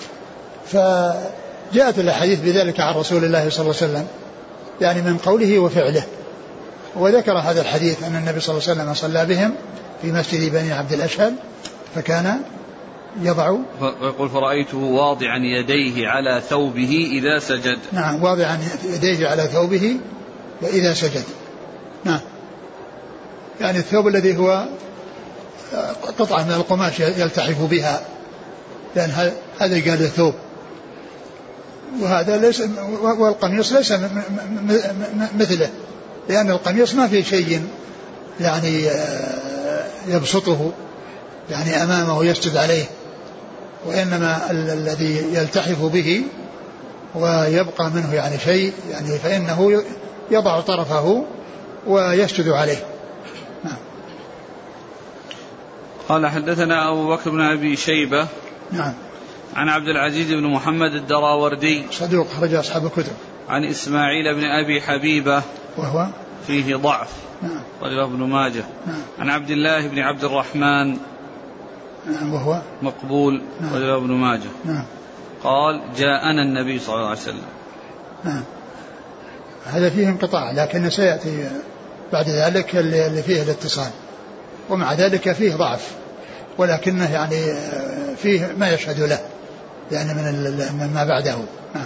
Speaker 2: فجاءت الأحاديث بذلك عن رسول الله صلى الله عليه وسلم يعني من قوله وفعله. وذكر هذا الحديث أن النبي صلى الله عليه وسلم صلى بهم في مسجد بني عبد الأشهل فكان يضع،
Speaker 1: ويقول فرأيته واضعا يديه على ثوبه إذا سجد.
Speaker 2: نعم، واضعا يديه على ثوبه إذا سجد. نعم، يعني الثوب الذي هو قطعة من القماش يلتحف بها، لأن هذا قال الثوب، وهذا ليس، والقميص ليس مثله، لأن القميص ما في شيء يعني يبسطه يعني أمامه يسجد عليه، وإنما الذي يلتحف به ويبقى منه يعني شيء يعني فإنه يضع طرفه ويسجد عليه. نعم.
Speaker 1: قال حدثنا أبو بكر بن أبي شيبة
Speaker 2: نعم
Speaker 1: عن عبد العزيز بن محمد الدراوردي
Speaker 2: صدوق أخرج أصحاب الكتب.
Speaker 1: عن إسماعيل بن أبي حبيبة
Speaker 2: وهو
Speaker 1: فيه ضعف قال ابن ماجه. عن عبد الله بن عبد الرحمن
Speaker 2: وهو
Speaker 1: مقبول قال ابن ماجه. قال جاءنا النبي صلى الله عليه وسلم.
Speaker 2: هذا فيه انقطاع، لكن سيأتي بعد ذلك اللي فيه الاتصال، ومع ذلك فيه ضعف، ولكنه يعني فيه ما يشهد له يعني من ما بعده.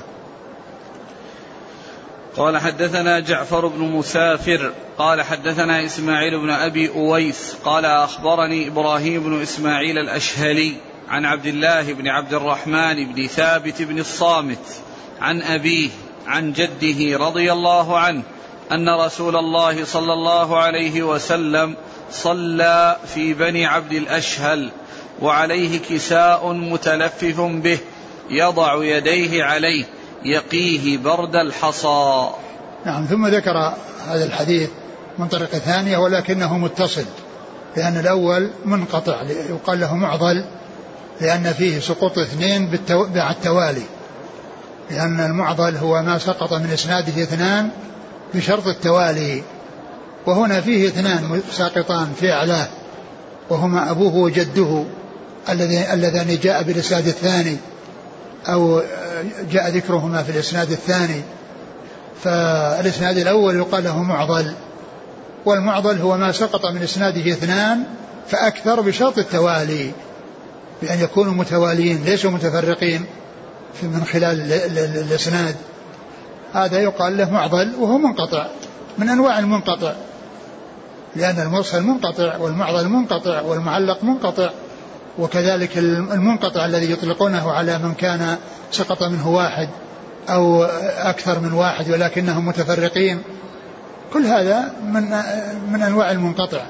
Speaker 1: قال حدثنا جعفر بن مسافر قال حدثنا إسماعيل بن أبي أويس قال أخبرني إبراهيم بن إسماعيل الأشهلي عن عبد الله بن عبد الرحمن بن ثابت بن الصامت عن أبيه عن جده رضي الله عنه أن رسول الله صلى الله عليه وسلم صلى في بني عبد الأشهل وعليه كساء متلفف به يضع يديه عليه يقيه برد الحصى.
Speaker 2: نعم. ثم ذكر هذا الحديث من طريقة ثانية ولكنه متصل، لأن الأول منقطع يقال له معضل لأن فيه سقوط اثنين بالتوالي، لأن المعضل هو ما سقط من إسناده اثنان بشرط التوالي، وهنا فيه اثنان ساقطان في أعلاه وهما أبوه وجده اللذان جاء بالإسناد الثاني أو جاء ذكرهما في الإسناد الثاني. فالإسناد الأول يقال له معضل، والمعضل هو ما سقط من إسناده اثنان فأكثر بشرط التوالي، بأن يكونوا متواليين ليسوا متفرقين من خلال الإسناد، هذا يقال له معضل وهو منقطع من أنواع المنقطع، لأن المرسل منقطع والمعضل منقطع والمعلق منقطع، وكذلك المنقطع الذي يطلقونه على من كان سقط منه واحد أو أكثر من واحد ولكنهم متفرقين، كل هذا من أنواع المنقطع.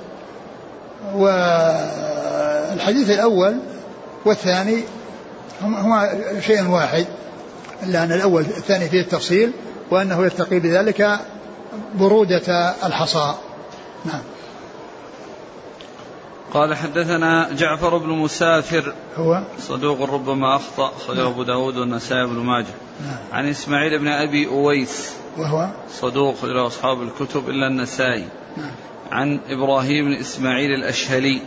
Speaker 2: والحديث الأول والثاني هما شيء واحد، إلا أن الأول الثاني فيه التفصيل وأنه يتقي بذلك برودة الحصى. نعم.
Speaker 1: قال حدثنا جعفر بن مسافر
Speaker 2: هو
Speaker 1: صدوق ربما أخطأ أخرجه أبو داود والنسائي بن ماجه. عن إسماعيل بن أبي أويس وهو صدوق أخرجه أصحاب الكتب إلا النسائي. عن إبراهيم بن إسماعيل الأشهلي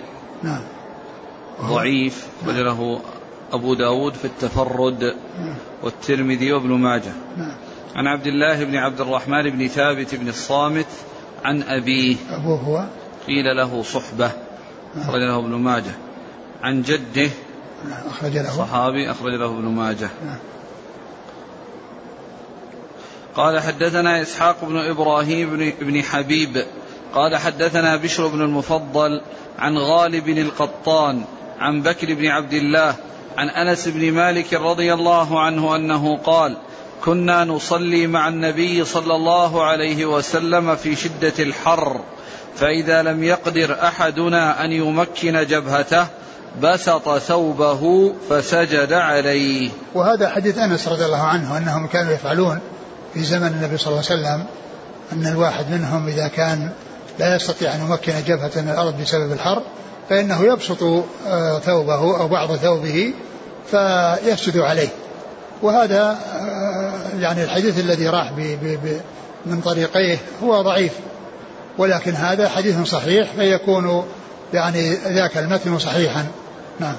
Speaker 1: ضعيف أخرجه أبو داود في التفرد والترمذي وابن ماجه. عن عبد الله بن عبد الرحمن بن ثابت بن الصامت عن أبيه
Speaker 2: هو
Speaker 1: قيل له صحبة أخرج له ابن ماجه. عن جده
Speaker 2: أخرج له
Speaker 1: صحابي أخرج له ابن ماجه. قال حدثنا إسحاق بن إبراهيم بن حبيب قال حدثنا بشر بن المفضل عن غالب القطان عن بكر بن عبد الله عن أنس بن مالك رضي الله عنه أنه قال كنا نصلي مع النبي صلى الله عليه وسلم في شدة الحر، فإذا لم يقدر أحدنا أن يمكن جبهته بسط ثوبه فسجد عليه.
Speaker 2: وهذا حديث أنس رضي الله عنه أنهم كانوا يفعلون في زمن النبي صلى الله عليه وسلم، أن الواحد منهم إذا كان لا يستطيع أن يمكن جبهة من الأرض بسبب الحر فإنه يبسط ثوبه أو بعض ثوبه فيسجد عليه. وهذا يعني الحديث الذي راح من طريقيه هو ضعيف، ولكن هذا حديث صحيح فيكون يعني ذاك المتن صحيحا. نعم.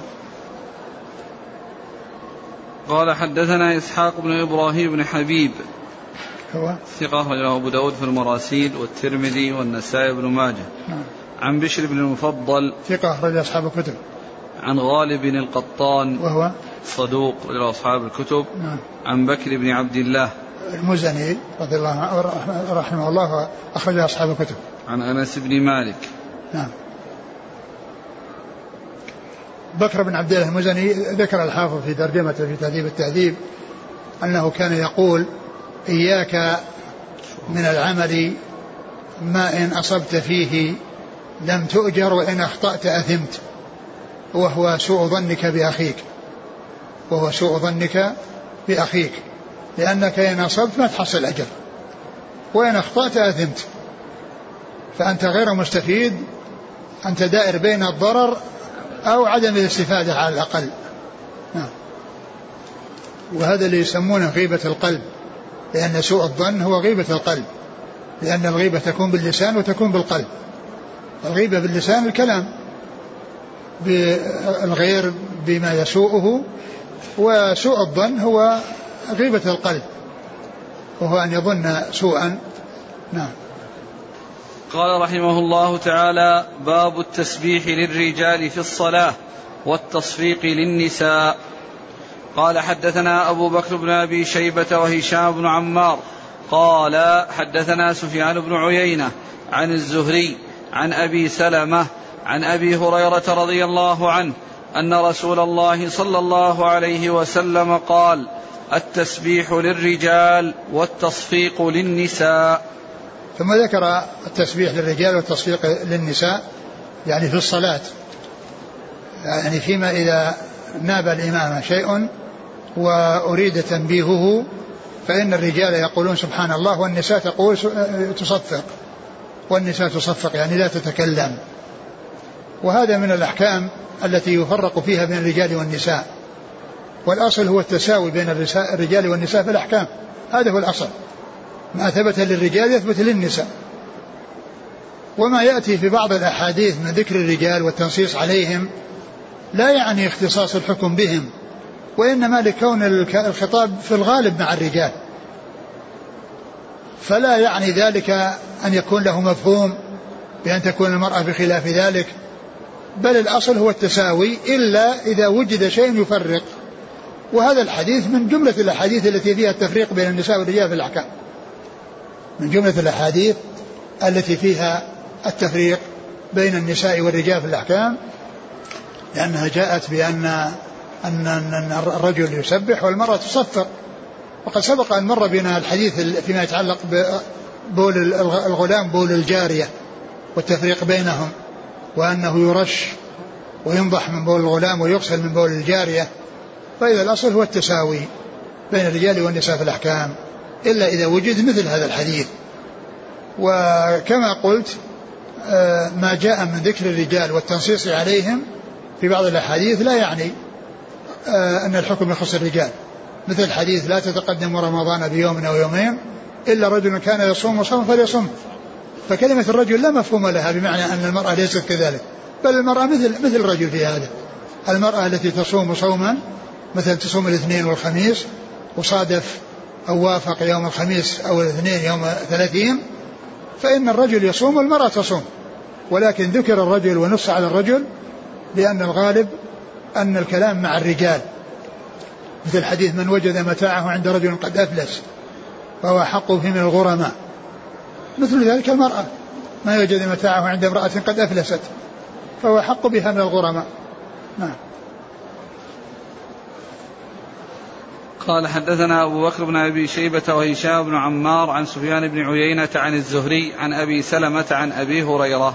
Speaker 1: قال حدثنا إسحاق بن إبراهيم بن حبيب
Speaker 2: هو
Speaker 1: ثقة أخرجه أبو داود في المراسيل والترمذي والنسائي بن ماجه. عن بشر بن المفضل
Speaker 2: ثقة أخرج أصحاب الكتب.
Speaker 1: عن غالب القطان
Speaker 2: وهو
Speaker 1: صدوق أخرج أصحاب الكتب. عن بكر بن عبد الله
Speaker 2: المزني رضي الله عنه رحمه الله أخرج أصحاب الكتب.
Speaker 1: عن أنس بن مالك.
Speaker 2: نعم. بكر بن عبد الله المزني ذكر الحافظ في ترجمته في تهذيب التهذيب أنه كان يقول إياك من العمل ما إن أصبت فيه لم تؤجر وإن أخطأت أثمت، وهو سوء ظنك بأخيك لأنك إن أصبت ما تحصل أجر وإن أخطأت أثمت، فأنت غير مستفيد، أنت دائر بين الضرر أو عدم الاستفادة على الأقل. وهذا اللي يسمونه غيبة القلب، لأن سوء الظن هو غيبة القلب، لأن الغيبة تكون باللسان وتكون بالقلب. الغيبة باللسان الكلام بالغير بما يسوءه، وسوء الظن هو غيبة القلب وهو أن يظن سوءا. نعم.
Speaker 1: قال رحمه الله تعالى: باب التسبيح للرجال في الصلاة والتصفيق للنساء. قال حدثنا أبو بكر بن أبي شيبة وهشام بن عمار قال حدثنا سفيان بن عيينة عن الزهري عن أبي سلمة عن أبي هريرة رضي الله عنه أن رسول الله صلى الله عليه وسلم قال: التسبيح للرجال والتصفيق للنساء.
Speaker 2: ثم ذكر التسبيح للرجال والتصفيق للنساء يعني في الصلاة، يعني فيما إذا ناب الإمام شيء وأريد تنبيهه فإن الرجال يقولون سبحان الله والنساء تقول تصفق، والنساء تصفق يعني لا تتكلم. وهذا من الأحكام التي يفرق فيها بين الرجال والنساء، والأصل هو التساوي بين الرجال والنساء في الأحكام، هذا هو الأصل، ما ثبت للرجال يثبت للنساء. وما يأتي في بعض الأحاديث من ذكر الرجال والتنصيص عليهم لا يعني اختصاص الحكم بهم، وإنما لكون الخطاب في الغالب مع الرجال، فلا يعني ذلك أن يكون له مفهوم بأن تكون المرأة بخلاف ذلك، بل الأصل هو التساوي إلا إذا وجد شيء يفرق، وهذا الحديث من جملة الأحاديث التي فيها التفريق بين النساء والرجال في الأحكام، من جملة الأحاديث التي فيها التفريق بين النساء والرجال في الأحكام، لأنها جاءت بأن الرجل يسبح والمرأة تصفق. وقد سبق أن مر بنا الحديث فيما يتعلق ببول الغلام بول الجارية والتفريق بينهم، وأنه يرش وينضح من بول الغلام ويغسل من بول الجارية. فإذا الأصل هو التساوي بين الرجال والنساء في الأحكام إلا إذا وجد مثل هذا الحديث. وكما قلت ما جاء من ذكر الرجال والتنصيص عليهم في بعض الأحاديث لا يعني أن الحكم يخص الرجال، مثل الحديث لا تتقدم رمضان بيوم أو يومين إلا رجل كان يصوم صوم فليصوم، فكلمة الرجل لا مفهوم لها بمعنى أن المرأة ليست كذلك، بل المرأة مثل الرجل في هذا. المرأة التي تصوم صوما مثل تصوم الاثنين والخميس وصادف أو وافق يوم الخميس أو الاثنين يوم 30 فإن الرجل يصوم والمرأة تصوم، ولكن ذكر الرجل ونص على الرجل لأن الغالب أن الكلام مع الرجال، مثل حديث من وجد متاعه عند رجل قد أفلس فهو حق فيه من الغرماء، مثل ذلك المرأة ما وجد متاعه عند امرأة قد أفلست فهو حق بها من الغرماء. نعم.
Speaker 1: قال حدثنا أبو بكر بن أبي شيبة وهشام بن عمار عن سفيان بن عيينة عن الزهري عن أبي سلمة عن أبي هريرة.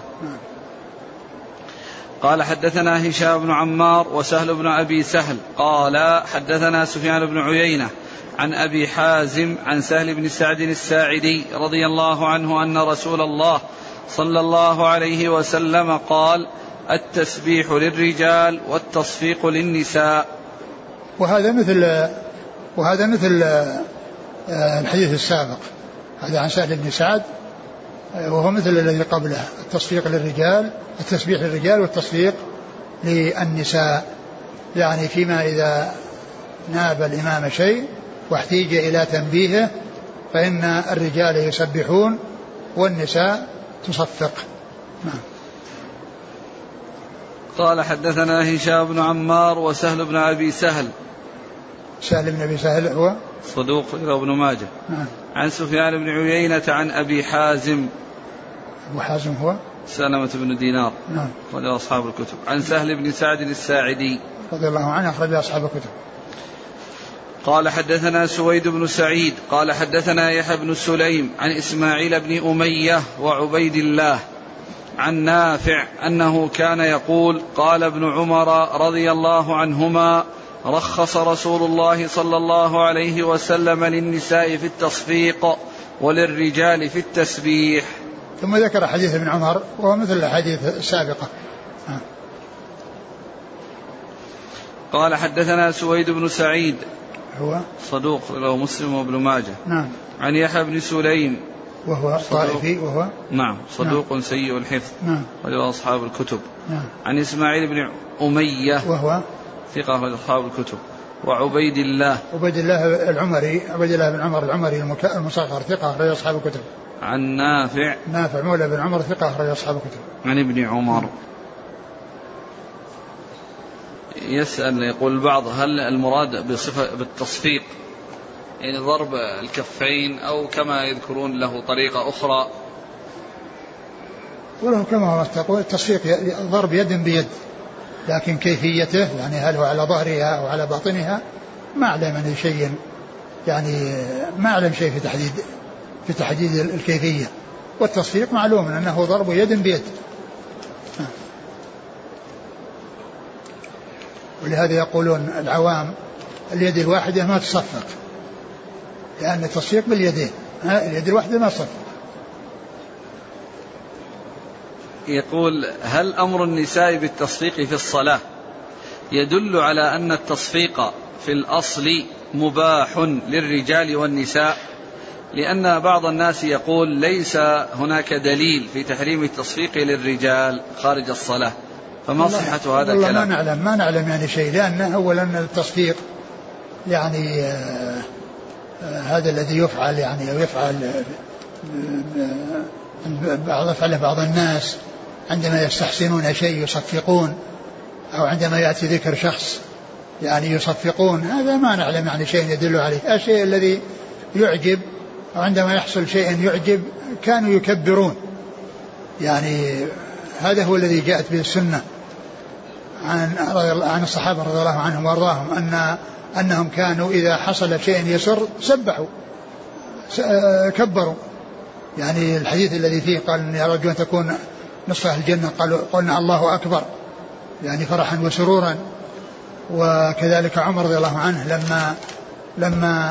Speaker 1: قال حدثنا هشام بن عمار وسهل بن أبي سهل قال حدثنا سفيان بن عيينة عن أبي حازم عن سهل بن سعد الساعدي رضي الله عنه أن رسول الله صلى الله عليه وسلم قال التسبيح للرجال والتصفيق للنساء.
Speaker 2: وهذا مثل الحديث السابق، هذا عن سهل بن سعد وهو مثل الذي قبله، التسبيح للرجال والتصفيق للنساء، يعني فيما إذا ناب الإمام شيء واحتيج إلى تنبيهه فإن الرجال يسبحون والنساء تصفق.
Speaker 1: قال حدثنا هشام بن عمار وسهل بن أبي سهل.
Speaker 2: سهل بن أبي سهل هو
Speaker 1: صدوق ابن ماجه. عن سفيان بن عيينة عن أبي حازم.
Speaker 2: أبو حازم هو
Speaker 1: سلمة بن دينار رضي أصحاب الكتب. عن سهل بن سعد الساعدي
Speaker 2: رضي الله عنه أخرج أصحاب الكتب.
Speaker 1: قال حدثنا سويد بن سعيد قال حدثنا يحيى بن سليم عن إسماعيل بن أمية وعبيد الله عن نافع أنه كان يقول قال ابن عمر رضي الله عنهما رخص رسول الله صلى الله عليه وسلم للنساء في التصفيق وللرجال في التسبيح.
Speaker 2: ثم ذكر حديث ابن عمر وهو مثل الحديث السابقة.
Speaker 1: قال حدثنا سويد بن سعيد
Speaker 2: هو
Speaker 1: صدوق له مسلم وابن ماجه.
Speaker 2: نعم.
Speaker 1: عن يحيى بن سليم
Speaker 2: وهو طائفي وهو
Speaker 1: نعم صدوق سيء الحفظ وله أصحاب الكتب. عن إسماعيل بن أمية
Speaker 2: وهو
Speaker 1: ثقة من أصحاب الكتب. وعبيد الله
Speaker 2: العمري عبيد الله بن عمر العمري المصغر ثقة أخرج أصحاب الكتب.
Speaker 1: عن نافع
Speaker 2: مولى بن عمر ثقة أخرج أصحاب الكتب.
Speaker 1: عن ابن عمر. يسأل يقول البعض هل المراد بصفة بالتصفيق يعني ضرب الكفين أو كما يذكرون له طريقة أخرى؟
Speaker 2: وله كما هو تقول التصفيق ضرب يد بيد، لكن كيفيته يعني هل هو على ظهرها أو على باطنها ما أعلم من شيء يعني ما أعلم شيء في تحديد الكيفية. والتصفيق معلوم أنه ضرب يد بيد. ولهذا يقولون العوام اليد الواحدة ما تصفق، لأن التصفيق باليدين، اليد الواحدة ما تصفق.
Speaker 1: يقول: هل أمر النساء بالتصفيق في الصلاة يدل على أن التصفيق في الأصل مباح للرجال والنساء؟ لأن بعض الناس يقول ليس هناك دليل في تحريم التصفيق للرجال خارج الصلاة، فما صحة هذا الكلام؟
Speaker 2: ما نعلم يعني شيء، لأن أولا التصفيق يعني هذا الذي يفعل يعني أو يفعل بعض الناس عندما يستحسنون شيء يصفقون، أو عندما يأتي ذكر شخص يعني يصفقون، هذا ما نعلم يعني شيء يدل عليه. الشيء الذي يعجب أو عندما يحصل شيء يعجب كانوا يكبرون، يعني هذا هو الذي جاءت به السنة عن الصحابة رضي الله عنهم وارضاهم أنهم كانوا إذا حصل شيء يسر سبحوا كبروا. يعني الحديث الذي فيه قال: يا رجل أن تكون نصف الجنة، قلنا الله أكبر، يعني فرحا وسرورا. وكذلك عمر رضي الله عنه لما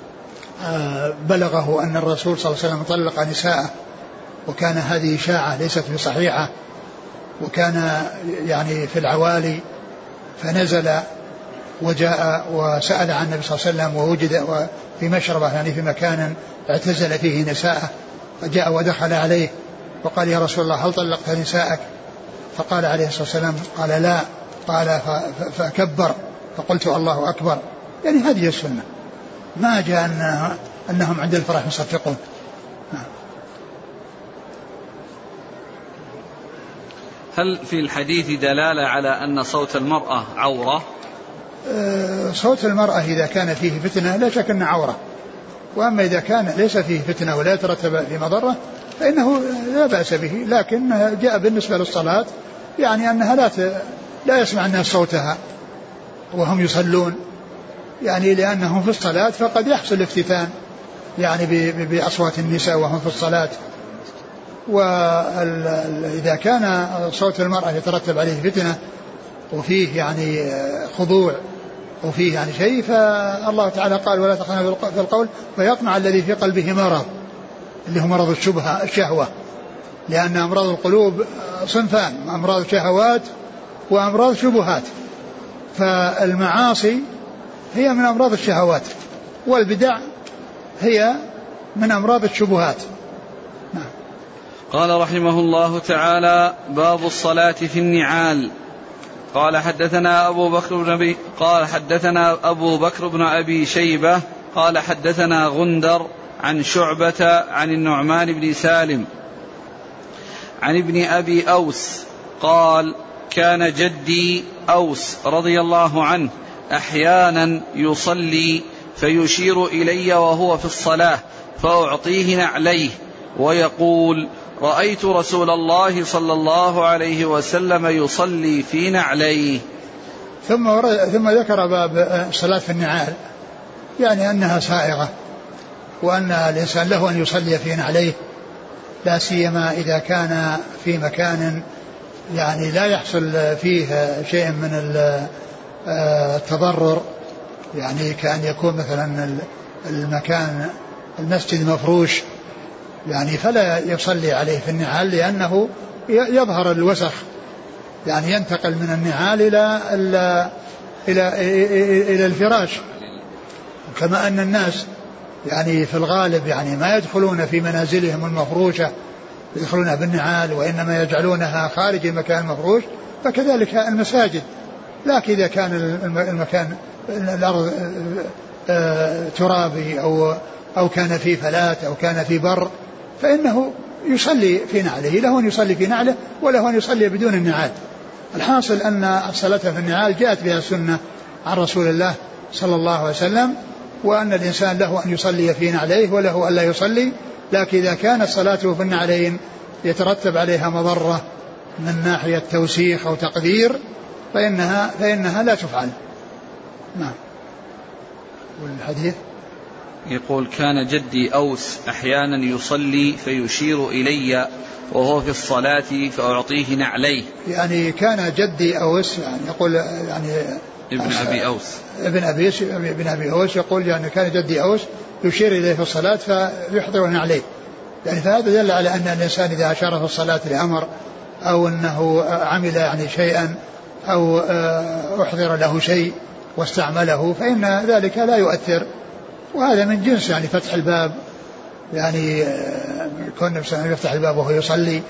Speaker 2: بلغه أن الرسول صلى الله عليه وسلم طلق نساءه، وكان هذه إشاعة ليست بصحيحة، وكان يعني في العوالي، فنزل وجاء وسأل عن النبي صلى الله عليه وسلم، ووجد في مشربة يعني في مكان اعتزل فيه نساءه، فجاء ودخل عليه وقال: يا رسول الله هل طلقت نساءك؟ فقال عليه الصلاة والسلام: قال لا. قال فكبر، فقلت الله أكبر. يعني هذه السنة، ما جاء أنهم عند الفرح يصفقون.
Speaker 1: هل في الحديث دلالة على أن صوت المرأة عورة؟
Speaker 2: صوت المرأة إذا كان فيه فتنة لا شك أنه عورة، وأما إذا كان ليس فيه فتنة ولا يترتب في مضرة فإنه لا بأس به. لكن جاء بالنسبة للصلاة يعني أنها لا يسمع الناس صوتها وهم يصلون، يعني لأنهم في الصلاة فقد يحصل افتتان يعني بأصوات النساء وهم في الصلاة. وإذا كان صوت المرأة يترتب عليه فتنة وفيه يعني خضوع وفيه يعني شيء، فالله تعالى قال: ولا تخنوا في القول فيطمع الذي في قلبه مرض، اللي هو مرض الشهوة. لأن أمراض القلوب صنفان: أمراض شهوات وأمراض شبهات. فالمعاصي هي من أمراض الشهوات، والبدع هي من أمراض الشبهات.
Speaker 1: قال رحمه الله تعالى: باب الصلاة في النعال. قال حدثنا أبو بكر بن أبي شيبة قال حدثنا غندر عن شعبة عن النعمان بن سالم عن ابن أبي أوس قال: كان جدي أوس رضي الله عنه أحيانا يصلي فيشير إلي وهو في الصلاة فأعطيه نعليه ويقول: رأيت رسول الله صلى الله عليه وسلم يصلي في نعليه.
Speaker 2: ثم ذكر باب الصلاة في النعال، يعني أنها سائغة، وأن الإنسان له أن يصلي في نعليه، لا سيما إذا كان في مكان يعني لا يحصل فيه شيء من التضرر، يعني كأن يكون مثلا المكان المسجد مفروش، يعني فلا يصلي عليه في النعال، لأنه يظهر الوسخ، يعني ينتقل من النعال إلى الفراش. كما أن الناس يعني في الغالب يعني ما يدخلون في منازلهم المفروشة يدخلونها بالنعال، وإنما يجعلونها خارج المكان المفروش، فكذلك المساجد. لكن إذا كان المكان الأرض ترابي أو كان في فلات أو كان في بر، فإنه يصلي في نعله، له أن يصلي في نعله وله أن يصلي بدون النعال. الحاصل أن الصلاة في النعال جاءت بها السنة عن رسول الله صلى الله عليه وسلم، وأن الإنسان له أن يصلي في نعليه وله أن لا يصلي. لكن إذا كانت صلاته في النعلين يترتب عليها مضرة من ناحية توسيخ أو تقدير فإنها لا تفعل. نعم. والحديث
Speaker 1: يقول كان جدي أوس أحيانا يصلي فيشير إلي وهو في الصلاة فأعطيه نعليه.
Speaker 2: يعني كان جدي أوس يعني يقول يعني
Speaker 1: ابن أبي أوس
Speaker 2: ابن أبي أوس يقول يعني كان جدي أوس يشير إليه في الصلاة فيحضره نعليه. يعني فهذا دل على أن الإنسان إذا أشار في الصلاة لأمر أو أنه عمل يعني شيئا أو أحضر له شيء واستعمله فإن ذلك لا يؤثر. وهذا من جنس يعني فتح الباب، يعني كون يفتح الباب وهو يصلي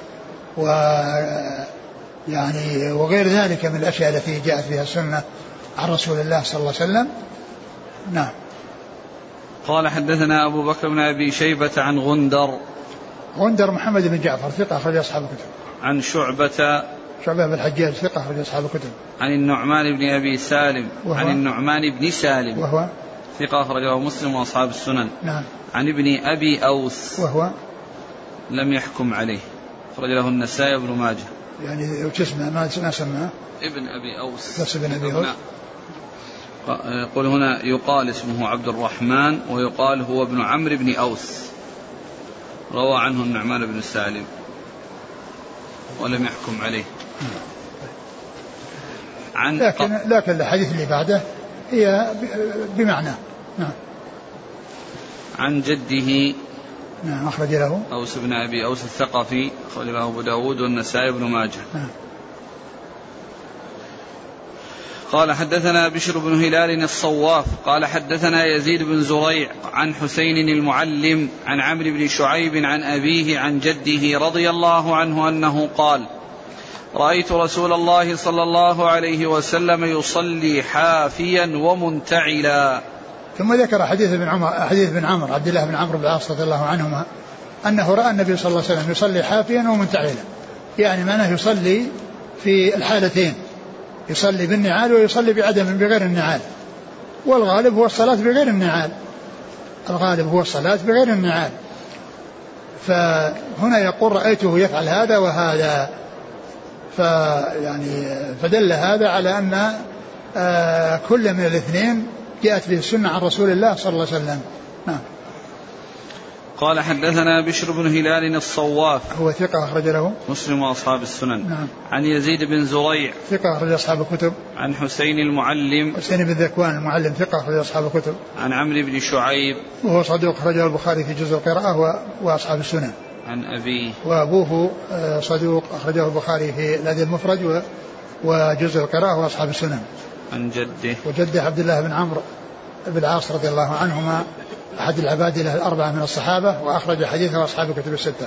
Speaker 2: يعني وغير ذلك من الأشياء التي جاءت بها السنة عن رسول الله صلى الله عليه وسلم. نعم.
Speaker 1: قال حدثنا أبو بكر بن أبي شيبة عن غندر
Speaker 2: محمد بن جعفر ثقة أخرج أصحاب الكتب.
Speaker 1: عن شعبة
Speaker 2: بن الحجاج ثقة أخرج أصحاب الكتب.
Speaker 1: عن النعمان بن أبي سالم عن النعمان بن سالم
Speaker 2: وهو
Speaker 1: ثقة أخرجه مسلم وأصحاب السنن.
Speaker 2: نعم.
Speaker 1: عن ابن أبي أوس
Speaker 2: وهو
Speaker 1: لم يحكم عليه، أخرج له النسائي وابن ماجه.
Speaker 2: يعني وش اسمه ما سماه
Speaker 1: ابن أبي أوس
Speaker 2: بس ابن أبي أوس.
Speaker 1: يقول هنا يقال اسمه عبد الرحمن ويقال هو ابن عمرو بن أوس، روى عنه النعمان بن سالم ولم يحكم عليه.
Speaker 2: لكن الحديث اللي بعده هي بمعنى. نعم.
Speaker 1: عن جده
Speaker 2: نعم أخرج له
Speaker 1: أوس بن أبي أوس الثقفي، أخرج له أبو داود والنسائي بن ماجه.
Speaker 2: نعم.
Speaker 1: قال حدثنا بشر بن هلال الصواف قال حدثنا يزيد بن زريع عن حسين المعلم عن عمرو بن شعيب عن أبيه عن جده رضي الله عنه أنه قال رأيت رسول الله صلى الله عليه وسلم يصلي حافيا ومنتعلا.
Speaker 2: ثم ذكر حديث بن عمرو عبد الله بن عمرو بن العاص رضي الله عنهما أنه رأى النبي صلى الله عليه وسلم يصلي حافيا ومنتعلا، يعني معناه يصلي في الحالتين، يصلي بالنعال ويصلي بغير النعال، والغالب هو الصلاة بغير النعال. فهنا يقول رأيته يفعل هذا وهذا، فدل هذا على أن كل من الاثنين جاءت به السنة عن رسول الله صلى الله عليه وسلم. نعم.
Speaker 1: قال حدثنا بشر بن هلال الصواف
Speaker 2: هو ثقة أخرج له
Speaker 1: مسلم وأصحاب السنن.
Speaker 2: نعم.
Speaker 1: عن يزيد بن زريع
Speaker 2: ثقة أخرج أصحاب الكتب.
Speaker 1: عن حسين المعلم
Speaker 2: حسين بن ذكوان المعلم ثقة أخرج أصحاب الكتب.
Speaker 1: عن عمرو بن شعيب
Speaker 2: وهو صدوق أخرجه البخاري في جزء القراءة وأصحاب السنن.
Speaker 1: عن أبيه
Speaker 2: وأبوه صدوق أخرجه البخاري في الأدب المفرد وجزء القراءة وأصحاب السنن.
Speaker 1: عن جده
Speaker 2: وجده عبد الله بن عمرو بن العاص رضي الله عنهما أحد العبادلة الأربعة من الصحابة، وأخرج حديثه أصحاب الكتب الستة.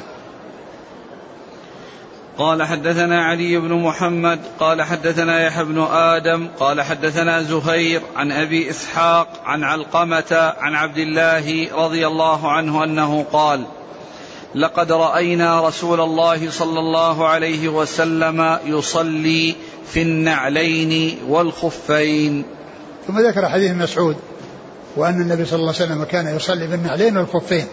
Speaker 1: قال حدثنا علي بن محمد قال حدثنا يحيى بن آدم قال حدثنا زهير عن أبي إسحاق عن علقمة عن عبد الله رضي الله عنه أنه قال لقد رأينا رسول الله صلى الله عليه وسلم يصلي في النعلين والخفين.
Speaker 2: ثم ذكر حديث مسعود وأن النبي صلى الله عليه وسلم كان يصلي بالنعلين والخفين،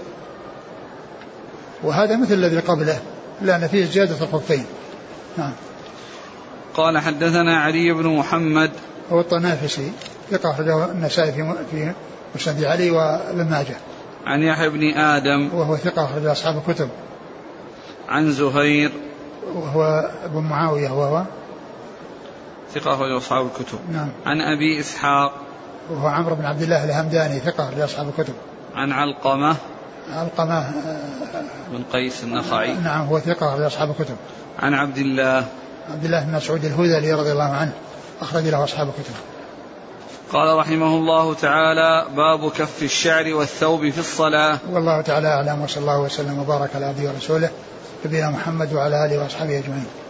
Speaker 2: وهذا مثل الذي قبله لأن فيه زيادة الخفين. نعم.
Speaker 1: قال حدثنا علي بن محمد
Speaker 2: هو الطنافسي ثقة أخرجه النسائي في مسند علي وابن ماجه.
Speaker 1: عن يحيى بن آدم
Speaker 2: وهو ثقة أخرج أصحاب الكتب.
Speaker 1: عن زهير
Speaker 2: وهو ابن معاوية وهو
Speaker 1: ثقة أخرج أصحاب الكتب.
Speaker 2: نعم.
Speaker 1: عن أبي إسحاق
Speaker 2: وهو عمرو بن عبد الله الهمداني ثقة أخرج أصحاب الكتب.
Speaker 1: عن علقمة بن قيس النخعي.
Speaker 2: نعم هو ثقة أخرج أصحاب الكتب.
Speaker 1: عن عبد الله
Speaker 2: بن مسعود الهذلي رضي الله عنه أخرج له أصحاب الكتب.
Speaker 1: قال رحمه الله تعالى باب كف الشعر والثوب في الصلاة.
Speaker 2: والله تعالى أعلم، وصلى الله وسلم وبارك على عبده ورسوله نبينا محمد وعلى آله وأصحابه أجمعين.